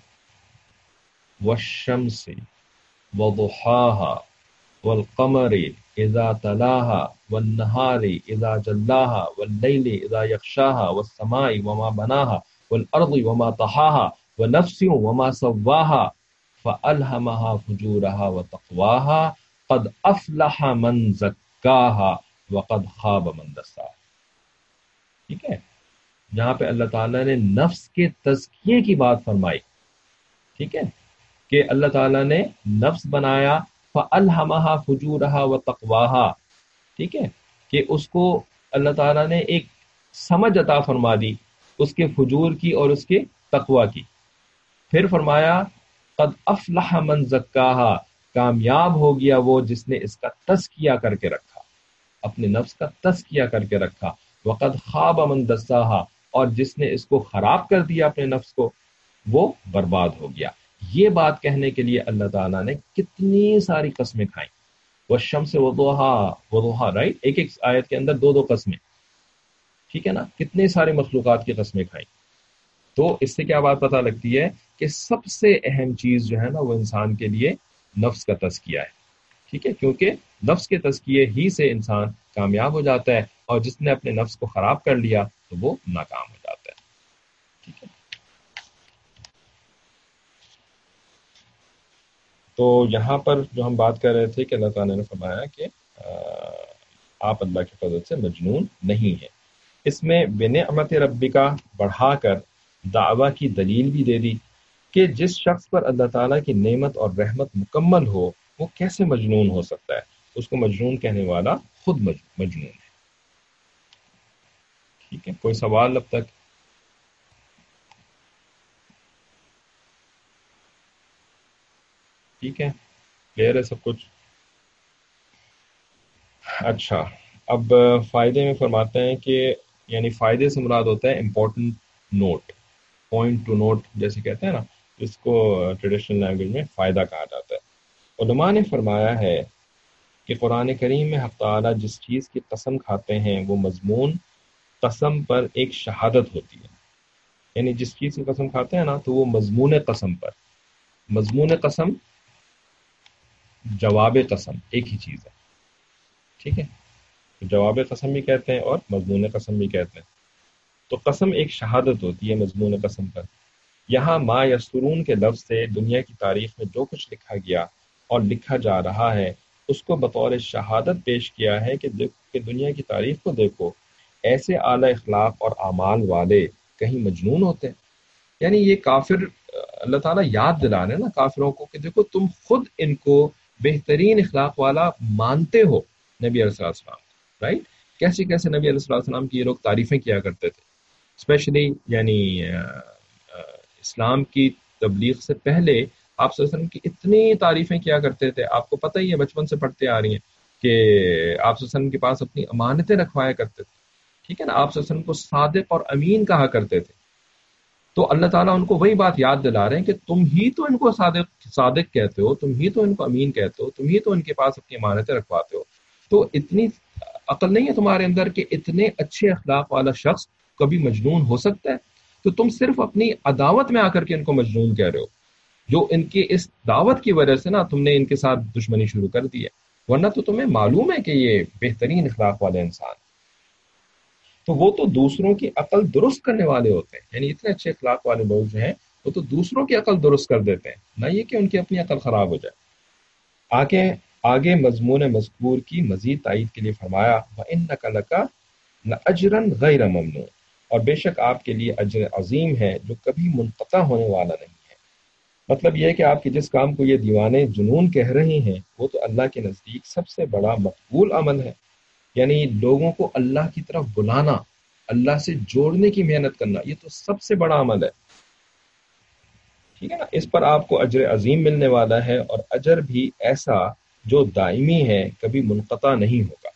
والشمس وضحاها والقمر اذا تلاها والنهار اذا جلاها والليل اذا يغشاها والسماء وما بناها والارض وما طحاها ونفس وما سواها فألهمها فجورها وتقواها قد افلح من زکاها وقد خاب من دساها، ٹھیک ہے۔ جہاں پہ اللہ تعالیٰ نے نفس کے تزکیے کی بات فرمائی، ٹھیک ہے، کہ اللہ تعالیٰ نے نفس بنایا، فَأَلْهَمَهَا فُجُورَهَا وَتَقْوَاهَا، ٹھیک ہے، کہ اس کو اللہ تعالیٰ نے ایک سمجھ عطا فرما دی اس کے فجور کی اور اس کے تقوی کی۔ پھر فرمایا قد افلح من زکاہا، کامیاب ہو گیا وہ جس نے اس کا تزکیہ کر کے رکھا، اپنے نفس کا تزکیہ کر کے رکھا، وقد خواب من دساہا، اور جس نے اس کو خراب کر دیا اپنے نفس کو وہ برباد ہو گیا۔ یہ بات کہنے کے لیے اللہ تعالیٰ نے کتنی ساری قسمیں کھائیں، والشمس وضحاها رائٹ، ایک ایک آیت کے اندر دو دو قسمیں، ٹھیک ہے نا، کتنے سارے مخلوقات کی قسمیں کھائیں۔ تو اس سے کیا بات پتہ لگتی ہے کہ سب سے اہم چیز جو ہے نا وہ انسان کے لیے نفس کا تزکیہ ہے، ٹھیک ہے، کیونکہ نفس کے تزکیے ہی سے انسان کامیاب ہو جاتا ہے، اور جس نے اپنے نفس کو خراب کر لیا تو وہ ناکام ہو جاتا ہے، ٹھیک ہے۔ تو یہاں پر جو ہم بات کر رہے تھے کہ اللہ تعالیٰ نے فرمایا کہ آپ اللہ کے فضل سے مجنون نہیں ہیں، اس میں بنعمت ربی کا بڑھا کر دعویٰ کی دلیل بھی دے دی کہ جس شخص پر اللہ تعالیٰ کی نعمت اور رحمت مکمل ہو وہ کیسے مجنون ہو سکتا ہے، اس کو مجنون کہنے والا خود مجنون ہے، ٹھیک ہے۔ کوئی سوال اب تک؟ ٹھیک ہے، کلیئر ہے سب کچھ؟ اچھا، اب فائدے میں فرماتے ہیں کہ یعنی فائدے سے مراد ہوتا ہے important note, point to note جیسے کہتے ہیں نا، اس کو ٹریڈیشنل لینگویج میں فائدہ کہا جاتا ہے۔ علماء نے فرمایا ہے کہ قرآن کریم میں حق تعالیٰ جس چیز کی قسم کھاتے ہیں وہ مضمون قسم پر ایک شہادت ہوتی ہے، یعنی جس چیز کی قسم کھاتے ہیں نا تو وہ مضمون قسم پر، مضمون قسم جواب قسم ایک ہی چیز ہے، ٹھیک ہے، جواب قسم بھی کہتے ہیں اور مضمون قسم بھی کہتے ہیں۔ تو قسم ایک شہادت ہوتی ہے مضمون قسم پر۔ یہاں ما یسترون کے لفظ سے دنیا کی تاریخ میں جو کچھ لکھا گیا اور لکھا جا رہا ہے اس کو بطور شہادت پیش کیا ہے کہ دنیا کی تاریخ کو دیکھو، ایسے اعلی اخلاق اور اعمال والے کہیں مجنون ہوتے ہیں۔ یعنی یہ کافر اللہ تعالیٰ یاد دلا رہے ہیں نا کافروں کو کہ دیکھو تم خود ان کو بہترین اخلاق والا مانتے ہو، نبی علیہ السلام، رائٹ؟ کیسے کیسے نبی علیہ السلام کی یہ لوگ تعریفیں کیا کرتے تھے، اسپیشلی یعنی اسلام کی تبلیغ سے پہلے آپ صلی اللہ علیہ وسلم کی اتنی تعریفیں کیا کرتے تھے، آپ کو پتہ ہی ہے بچپن سے پڑھتے آ رہی ہیں کہ آپ صلی اللہ علیہ وسلم کے پاس اپنی امانتیں رکھوایا کرتے تھے، ٹھیک ہے نا، آپ صلی اللہ علیہ وسلم کو صادق اور امین کہا کرتے تھے۔ تو اللہ تعالیٰ ان کو وہی بات یاد دلا رہے ہیں کہ تم ہی تو ان کو صادق کہتے ہو، تم ہی تو ان کو امین کہتے ہو، تم ہی تو ان کے پاس اپنی امانتیں رکھواتے ہو، تو اتنی عقل نہیں ہے تمہارے اندر کہ اتنے اچھے اخلاق والا شخص کبھی مجنون ہو سکتا ہے؟ تو تم صرف اپنی عداوت میں آ کر کے ان کو مجنون کہہ رہے ہو، جو ان کی اس دعوت کی وجہ سے نا تم نے ان کے ساتھ دشمنی شروع کر دی ہے، ورنہ تو تمہیں معلوم ہے کہ یہ بہترین اخلاق والے انسان، تو وہ تو دوسروں کی عقل درست کرنے والے ہوتے ہیں، یعنی اتنے اچھے اخلاق والے لوگ جو ہیں وہ تو دوسروں کی عقل درست کر دیتے ہیں، نہ یہ کہ ان کی اپنی عقل خراب ہو جائے۔ آگے آگے مضمون مذکور کی مزید تائید کے لیے فرمایا وَإِنَّكَ لَكَ لَأَجْرًا غَيْرَ مَمْنُونٍ، اور بے شک آپ کے لیے اجر عظیم ہے جو کبھی منقطع ہونے والا نہیں ہے۔ مطلب یہ ہے کہ آپ کے جس کام کو یہ دیوانے جنون کہہ رہے ہیں وہ تو اللہ کے نزدیک سب سے بڑا مقبول عمل ہے، یعنی لوگوں کو اللہ کی طرف بلانا، اللہ سے جوڑنے کی محنت کرنا، یہ تو سب سے بڑا عمل ہے، ٹھیک ہے نا، اس پر آپ کو اجر عظیم ملنے والا ہے، اور اجر بھی ایسا جو دائمی ہے، کبھی منقطع نہیں ہوگا۔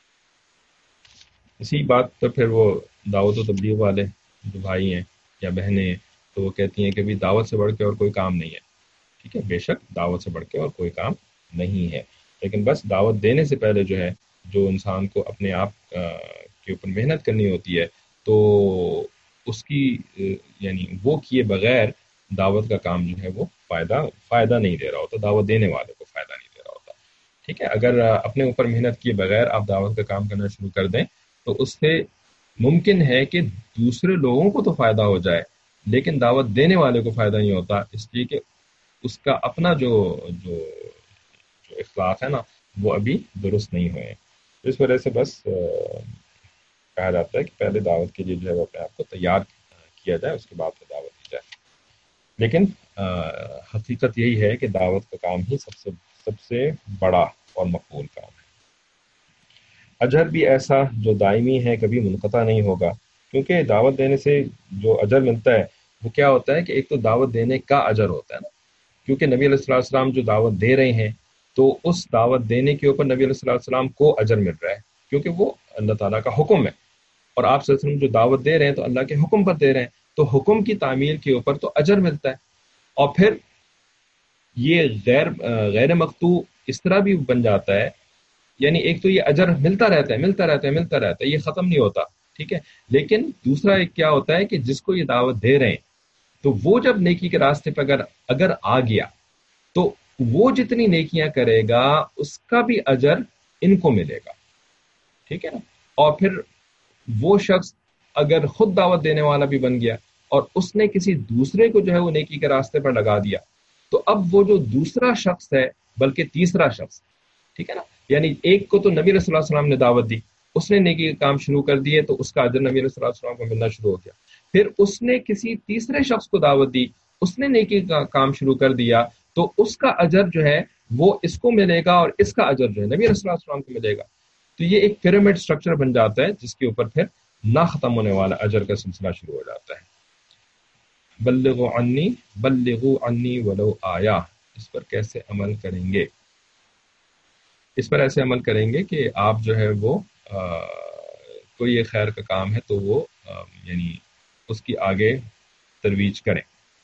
اسی بات پر پھر وہ دعوت و تبلیغ والے جو بھائی ہیں یا بہنیں ہیں تو وہ کہتی ہیں کہ بھی دعوت سے بڑھ کے اور کوئی کام نہیں ہے، ٹھیک ہے، بے شک دعوت سے بڑھ کے اور کوئی کام نہیں ہے، لیکن بس دعوت دینے سے پہلے جو ہے جو انسان کو اپنے آپ کے اوپر محنت کرنی ہوتی ہے تو اس کی یعنی وہ کیے بغیر دعوت کا کام جو ہے وہ فائدہ نہیں دے رہا ہوتا، دعوت دینے والے کو فائدہ نہیں دے رہا ہوتا، ٹھیک ہے۔ اگر اپنے اوپر محنت کیے بغیر آپ دعوت کا کام کرنا شروع کر دیں تو اس سے ممکن ہے کہ دوسرے لوگوں کو تو فائدہ ہو جائے لیکن دعوت دینے والے کو فائدہ نہیں ہوتا، اس لیے کہ اس کا اپنا جو اخلاق ہے نا وہ ابھی درست نہیں ہوئے ہیں، اس وجہ سے بس کہا جاتا ہے کہ پہلے دعوت کے لیے جو ہے وہ اپنے آپ کو تیار کیا جائے، اس کے بعد میں دعوت دی جائے، لیکن حقیقت یہی ہے کہ دعوت کا کام ہی سب سے بڑا اور مقبول کام ہے۔ اجر بھی ایسا جو دائمی ہے، کبھی منقطع نہیں ہوگا، کیونکہ دعوت دینے سے جو اجر ملتا ہے وہ کیا ہوتا ہے کہ ایک تو دعوت دینے کا اجر ہوتا ہے نا، کیونکہ نبی علیہ الصلوۃ والسلام جو دعوت دے رہے ہیں تو اس دعوت دینے کے اوپر نبی علیہ الصلوۃ والسلام کو اجر مل رہا ہے، کیونکہ وہ اللہ تعالیٰ کا حکم ہے، اور آپ صلی اللہ علیہ وسلم جو دعوت دے رہے ہیں تو اللہ کے حکم پر دے رہے ہیں، تو حکم کی تعمیل کے اوپر تو اجر ملتا ہے۔ اور پھر یہ غیر مقطوع اس طرح بھی بن جاتا ہے، یعنی ایک تو یہ اجر ملتا رہتا ہے ملتا رہتا ہے ملتا رہتا ہے، یہ ختم نہیں ہوتا، ٹھیک ہے، لیکن دوسرا ایک کیا ہوتا ہے کہ جس کو یہ دعوت دے رہے ہیں تو وہ جب نیکی کے راستے پہ اگر آ گیا تو وہ جتنی نیکیاں کرے گا اس کا بھی اجر ان کو ملے گا، ٹھیک ہے نا۔ اور پھر وہ شخص اگر خود دعوت دینے والا بھی بن گیا اور اس نے کسی دوسرے کو جو ہے وہ نیکی کے راستے پر لگا دیا، تو اب وہ جو دوسرا شخص ہے بلکہ تیسرا شخص، ٹھیک ہے نا، یعنی ایک کو تو نبی صلی اللہ علیہ وسلم نے دعوت دی، اس نے نیکی کے کام شروع کر دیے تو اس کا اجر نبی صلی اللہ علیہ وسلم کو ملنا شروع ہو گیا، پھر اس نے کسی تیسرے شخص کو دعوت دی، اس نے نیکی کا کام شروع کر دیا تو اس کا اجر جو ہے وہ اس کو ملے گا اور اس کا اجر جو ہے نبی صلی اللہ علیہ وسلم کو ملے گا۔ تو یہ ایک پیرامڈ سٹرکچر بن جاتا ہے جس کے اوپر پھر نہ ختم ہونے والا اجر کا سلسلہ شروع ہو جاتا ہے۔ بلغوا عنی ولو آیا، اس پر کیسے عمل کریں گے؟ اس پر ایسے عمل کریں گے کہ آپ جو ہے وہ کوئی یہ خیر کا کام ہے تو وہ یعنی اس کی آگے ترویج کریں۔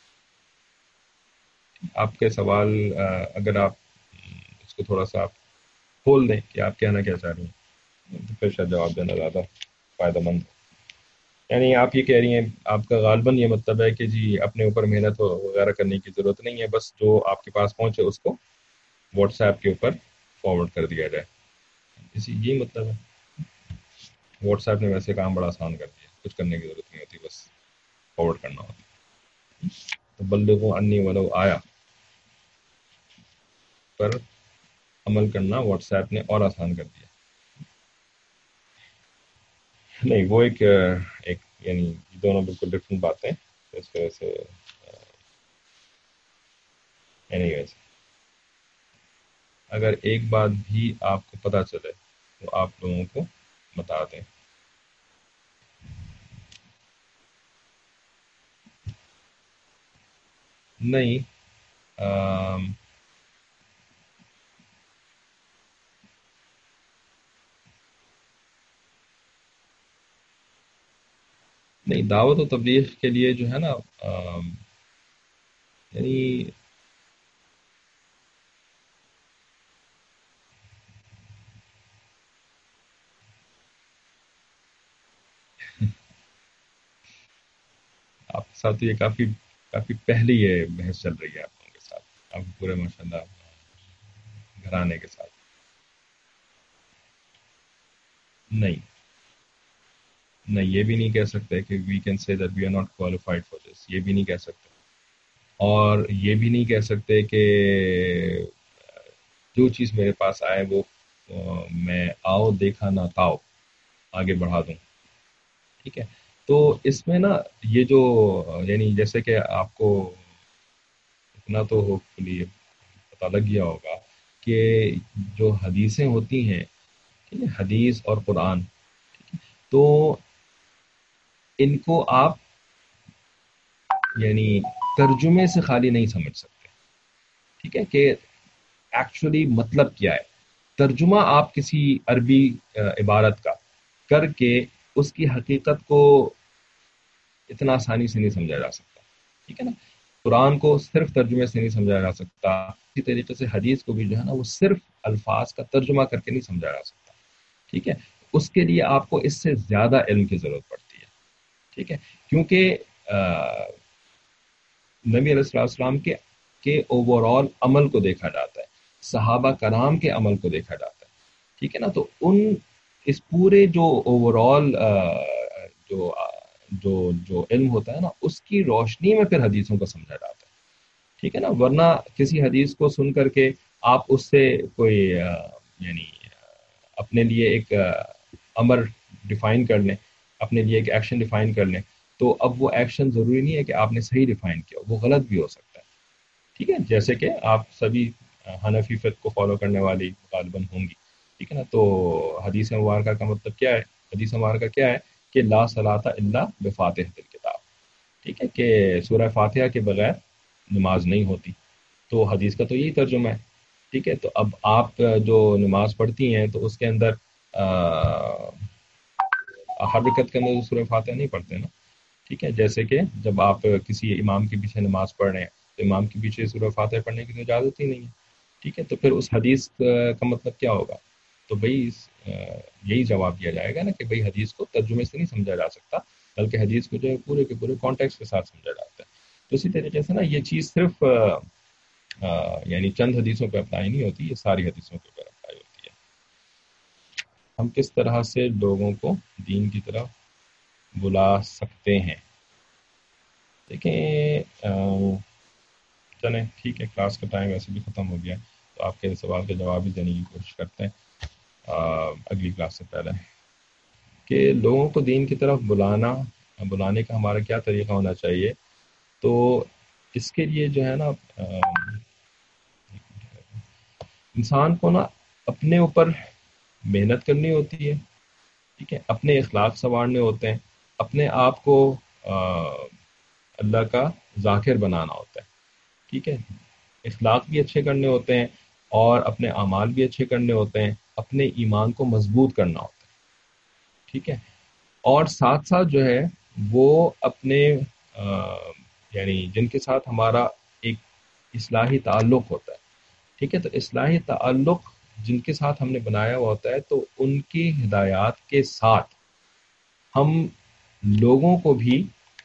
آپ کے سوال اگر آپ اس کو تھوڑا سا آپ کھول دیں کہ آپ کہنا کیا چاہ رہی ہیں تو پھر شاید جواب دینا زیادہ فائدہ مند ہے۔ یعنی آپ یہ کہہ رہی ہیں، آپ کا غالباً یہ مطلب ہے کہ جی اپنے اوپر محنت وغیرہ کرنے کی ضرورت نہیں ہے، بس جو آپ کے پاس پہنچے اس کو واٹس ایپ کے اوپر فارورڈ کر دیا جائے، اسی یہی مطلب ہے۔ واٹس ایپ نے ویسے کام بڑا آسان کر دیا، کچھ کرنے کی ضرورت نہیں ہوتی، بس فارورڈ کرنا ہوتا۔ تو بلغوا عنی ولو آیا پر عمل کرنا واٹس ایپ نے اور آسان کر دیا۔ نہیں، وہ ایک یعنی دونوں بالکل ڈفرینٹ باتیں، اس وجہ سے اینی ویز اگر ایک بات بھی آپ کو پتہ چلے تو آپ لوگوں کو بتا دیں۔ نہیں نہیں، دعوت و تبلیغ کے لیے جو ہے نا یعنی آپ کے ساتھ یہ کافی کافی پہلی یہ بحث چل رہی ہے آپ لوگوں کے ساتھ، آپ پورے ماشاء اللہ گھرانے کے ساتھ۔ نہیں نہیں، یہ بھی نہیں کہہ سکتے کہ we can say that we are not qualified for this, یہ بھی نہیں کہہ سکتے، اور یہ بھی نہیں کہہ سکتے کہ جو چیز میرے پاس آئے وہ میں آؤ دیکھا نہ تاؤ آگے بڑھا دوں، ٹھیک ہے۔ تو اس میں نا یہ جو یعنی جیسے کہ آپ کو اتنا تو ہوپ فلی پتہ لگ گیا ہوگا کہ جو حدیثیں ہوتی ہیں، ٹھیک ہے، حدیث اور قرآن، تو ان کو آپ یعنی ترجمے سے خالی نہیں سمجھ سکتے، ٹھیک ہے، کہ ایکچولی مطلب کیا ہے۔ ترجمہ آپ کسی عربی عبارت کا کر کے اس کی حقیقت کو اتنا آسانی سے نہیں سمجھا جا سکتا، ٹھیک ہے نا۔ قرآن کو صرف ترجمے سے نہیں سمجھا جا سکتا، اسی طریقے سے حدیث کو بھی جو ہے نا وہ صرف الفاظ کا ترجمہ کر کے نہیں سمجھا جا سکتا، ٹھیک ہے۔ اس کے لیے آپ کو اس سے زیادہ علم کی ضرورت پڑتی ہے، ٹھیک ہے، کیونکہ نبی علیہ الصلوۃ والسلام کے اوور آل عمل کو دیکھا جاتا ہے، صحابہ کرام کے عمل کو دیکھا جاتا ہے، ٹھیک ہے نا۔ تو اس پورے جو اوور آل جو جو جو علم ہوتا ہے نا اس کی روشنی میں پھر حدیثوں کو سمجھا جاتا ہے، ٹھیک ہے نا۔ ورنہ کسی حدیث کو سن کر کے آپ اس سے کوئی یعنی اپنے لیے ایک امر ڈیفائن کر لیں، اپنے لیے ایک ایکشن ڈیفائن کر لیں، تو اب وہ ایکشن ضروری نہیں ہے کہ آپ نے صحیح ڈیفائن کیا، وہ غلط بھی ہو سکتا ہے، ٹھیک ہے۔ جیسے کہ آپ سبھی حنفی فقہ کو فالو کرنے والی غالباً ہوں گی، ٹھیک ہے نا۔ تو حدیث مبارکہ کا مطلب کیا ہے؟ حدیث مبارکہ کیا ہے کہ لا صلاۃ الا بفاتحۃ الکتاب، ٹھیک ہے، کہ سورہ فاتحہ کے بغیر نماز نہیں ہوتی، تو حدیث کا تو یہی ترجمہ ہے. ٹھیک ہے، تو اب آپ جو نماز پڑھتی ہیں تو اس کے اندر ہر رکعت کے اندر سورہ فاتحہ نہیں پڑھتے نا. ٹھیک ہے، جیسے کہ جب آپ کسی امام کے پیچھے نماز پڑھ رہے ہیں تو امام کے پیچھے سورہ فاتحہ پڑھنے کی تو اجازت ہی نہیں ہے. ٹھیک ہے، تو پھر اس حدیث کا مطلب کیا ہوگا؟ تو بھائی یہی جواب دیا جائے گا نا کہ بھائی حدیث کو ترجمے سے نہیں سمجھا جا سکتا، بلکہ حدیث کو جو ہے پورے کے پورے کانٹیکس کے ساتھ سمجھا جاتا ہے. تو اسی طریقے سے نا یہ چیز صرف یعنی چند حدیثوں پہ اپلائی نہیں ہوتی، یہ ساری حدیثوں کے اوپر اپلائی ہوتی ہے. ہم کس طرح سے لوگوں کو دین کی طرف بلا سکتے ہیں؟ دیکھیں چلیں ٹھیک ہے، کلاس کا ٹائم ویسے بھی ختم ہو گیا، تو آپ کے سوال کے جواب بھی دینے کی کوشش کرتے ہیں اگلی کلاس سے پہلے، کہ لوگوں کو دین کی طرف بلانے کا ہمارا کیا طریقہ ہونا چاہیے. تو اس کے لیے جو ہے نا انسان کو نا اپنے اوپر محنت کرنی ہوتی ہے. ٹھیک ہے، اپنے اخلاق سنوارنے ہوتے ہیں، اپنے آپ کو اللہ کا ذاکر بنانا ہوتا ہے. ٹھیک ہے، اخلاق بھی اچھے کرنے ہوتے ہیں اور اپنے اعمال بھی اچھے کرنے ہوتے ہیں، اپنے ایمان کو مضبوط کرنا ہوتا ہے. ٹھیک ہے، اور ساتھ ساتھ جو ہے وہ اپنے یعنی جن کے ساتھ ہمارا ایک اصلاحی تعلق ہوتا ہے. ٹھیک ہے، تو اصلاحی تعلق جن کے ساتھ ہم نے بنایا ہوا ہوتا ہے تو ان کی ہدایات کے ساتھ ہم لوگوں کو بھی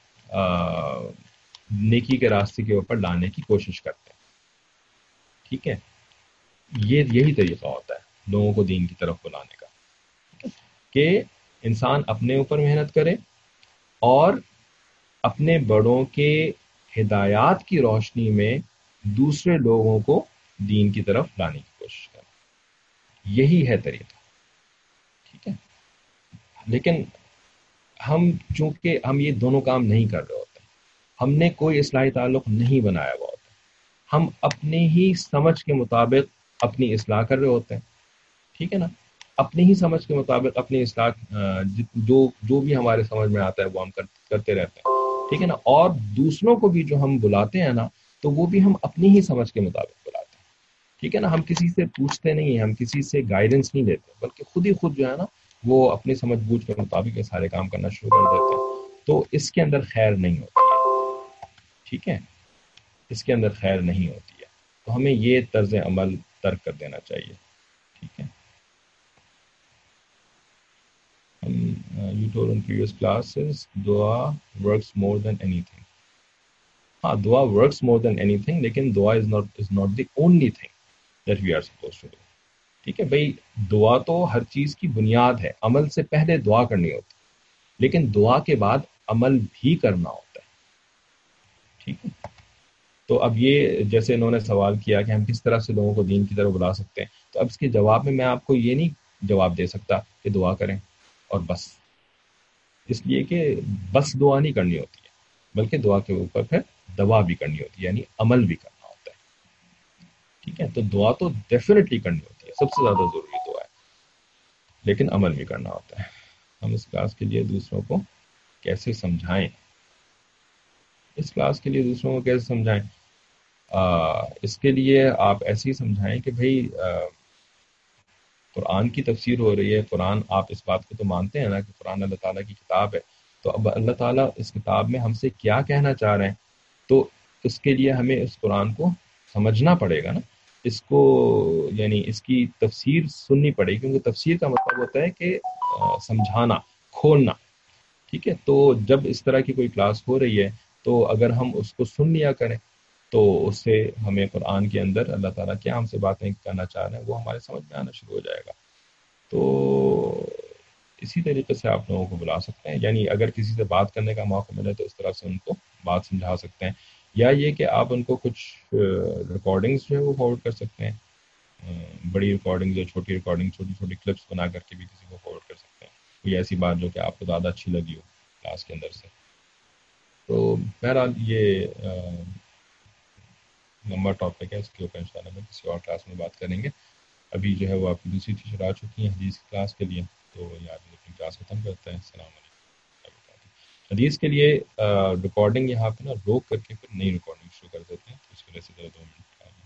نیکی کے راستے کے اوپر لانے کی کوشش کرتے ہیں. ٹھیک ہے، یہی طریقہ ہوتا ہے لوگوں کو دین کی طرف بلانے کا، کہ انسان اپنے اوپر محنت کرے اور اپنے بڑوں کے ہدایات کی روشنی میں دوسرے لوگوں کو دین کی طرف لانے کی کوشش کرے. یہی ہے طریقہ. ٹھیک ہے، لیکن چونکہ ہم یہ دونوں کام نہیں کر رہے ہوتے، ہم نے کوئی اصلاحی تعلق نہیں بنایا ہوا ہوتا، ہم اپنے ہی سمجھ کے مطابق اپنی اصلاح کر رہے ہوتے ہیں. ٹھیک ہے نا، اپنی ہی سمجھ کے مطابق اپنی اصلاح جو بھی ہمارے سمجھ میں آتا ہے وہ ہم کرتے رہتے ہیں. ٹھیک ہے نا، اور دوسروں کو بھی جو ہم بلاتے ہیں نا تو وہ بھی ہم اپنی ہی سمجھ کے مطابق بلاتے ہیں. ٹھیک ہے نا، ہم کسی سے پوچھتے نہیں ہیں، ہم کسی سے گائیڈنس نہیں لیتے، بلکہ خود ہی خود جو ہے نا وہ اپنی سمجھ بوجھ کے مطابق یہ سارے کام کرنا شروع کر دیتے ہیں. تو اس کے اندر خیر نہیں ہوتی ہے. ٹھیک ہے، اس کے اندر خیر نہیں ہوتی ہے. تو ہمیں یہ طرز عمل ترک کر دینا چاہیے. ٹھیک ہے، you told in previous classes دعا works more than anything. ہاں، دعا works more than anything، لیکن دعا is not the only thing that we are supposed to do. ٹھیک ہے بھائی، دعا تو ہر چیز کی بنیاد ہے، عمل سے پہلے دعا کرنی ہوتی ہے، لیکن دعا کے بعد عمل بھی کرنا ہوتا ہے. ٹھیک ہے، تو اب یہ جیسے انہوں نے سوال کیا کہ ہم کس طرح سے لوگوں کو دین کی طرف بلا سکتے ہیں، تو اب اس کے جواب میں آپ کو یہ نہیں جواب دے سکتا کہ دعا کریں اور بس، اس لیے کہ بس دعا نہیں کرنی ہوتی ہے، بلکہ دعا کے اوپر پھر دوا بھی کرنی ہوتی ہے، یعنی عمل بھی کرنا ہوتا ہے. ٹھیک ہے، تو دعا تو ڈیفینیٹلی کرنی ہوتی ہے، سب سے زیادہ ضروری دعا ہے، لیکن عمل بھی کرنا ہوتا ہے. ہم اس کلاس کے لیے دوسروں کو کیسے سمجھائیں؟ اس کلاس کے لیے دوسروں کو کیسے سمجھائیں؟ اس کے لیے آپ ایسے ہی سمجھائیں کہ بھئی قرآن کی تفسیر ہو رہی ہے، قرآن آپ اس بات کو تو مانتے ہیں نا کہ قرآن اللہ تعالیٰ کی کتاب ہے، تو اب اللہ تعالیٰ اس کتاب میں ہم سے کیا کہنا چاہ رہے ہیں، تو اس کے لیے ہمیں اس قرآن کو سمجھنا پڑے گا نا، اس کو یعنی اس کی تفسیر سننی پڑے گی، کیونکہ تفسیر کا مطلب ہوتا ہے کہ سمجھانا، کھولنا. ٹھیک ہے، تو جب اس طرح کی کوئی کلاس ہو رہی ہے تو اگر ہم اس کو سن لیا کریں تو اس سے ہمیں قرآن کے اندر اللہ تعالیٰ کیا ہم سے باتیں کرنا چاہ رہے ہیں وہ ہمارے سمجھ میں آنا شروع ہو جائے گا. تو اسی طریقے سے آپ لوگوں کو بلا سکتے ہیں، یعنی اگر کسی سے بات کرنے کا موقع ملے تو اس طرح سے ان کو بات سمجھا سکتے ہیں، یا یہ کہ آپ ان کو کچھ ریکارڈنگز جو ہے وہ فارورڈ کر سکتے ہیں، بڑی ریکارڈنگ یا چھوٹی ریکارڈنگ، چھوٹی چھوٹی کلپس بنا کر کے بھی کسی کو فارورڈ کر سکتے ہیں، کوئی ایسی بات جو کہ آپ کو زیادہ اچھی لگی ہو کلاس کے اندر سے. تو بہرحال یہ لمبا ٹاپک ہے، اس کے اوپر انشاءاللہ میں کسی اور کلاس میں بات کریں گے. ابھی جو ہے وہ آپ کی دوسری ٹیچر آ چکی ہیں حدیث کی کلاس کے لیے، تو یہ آج اپنی کلاس ختم کرتے ہیں. السلام علیکم. حدیث کے لیے ریکارڈنگ یہاں پہ نا روک کر کے پھر نئی ریکارڈنگ شروع کر دیتے ہیں، تو اس وجہ سے ذرا 2 منٹ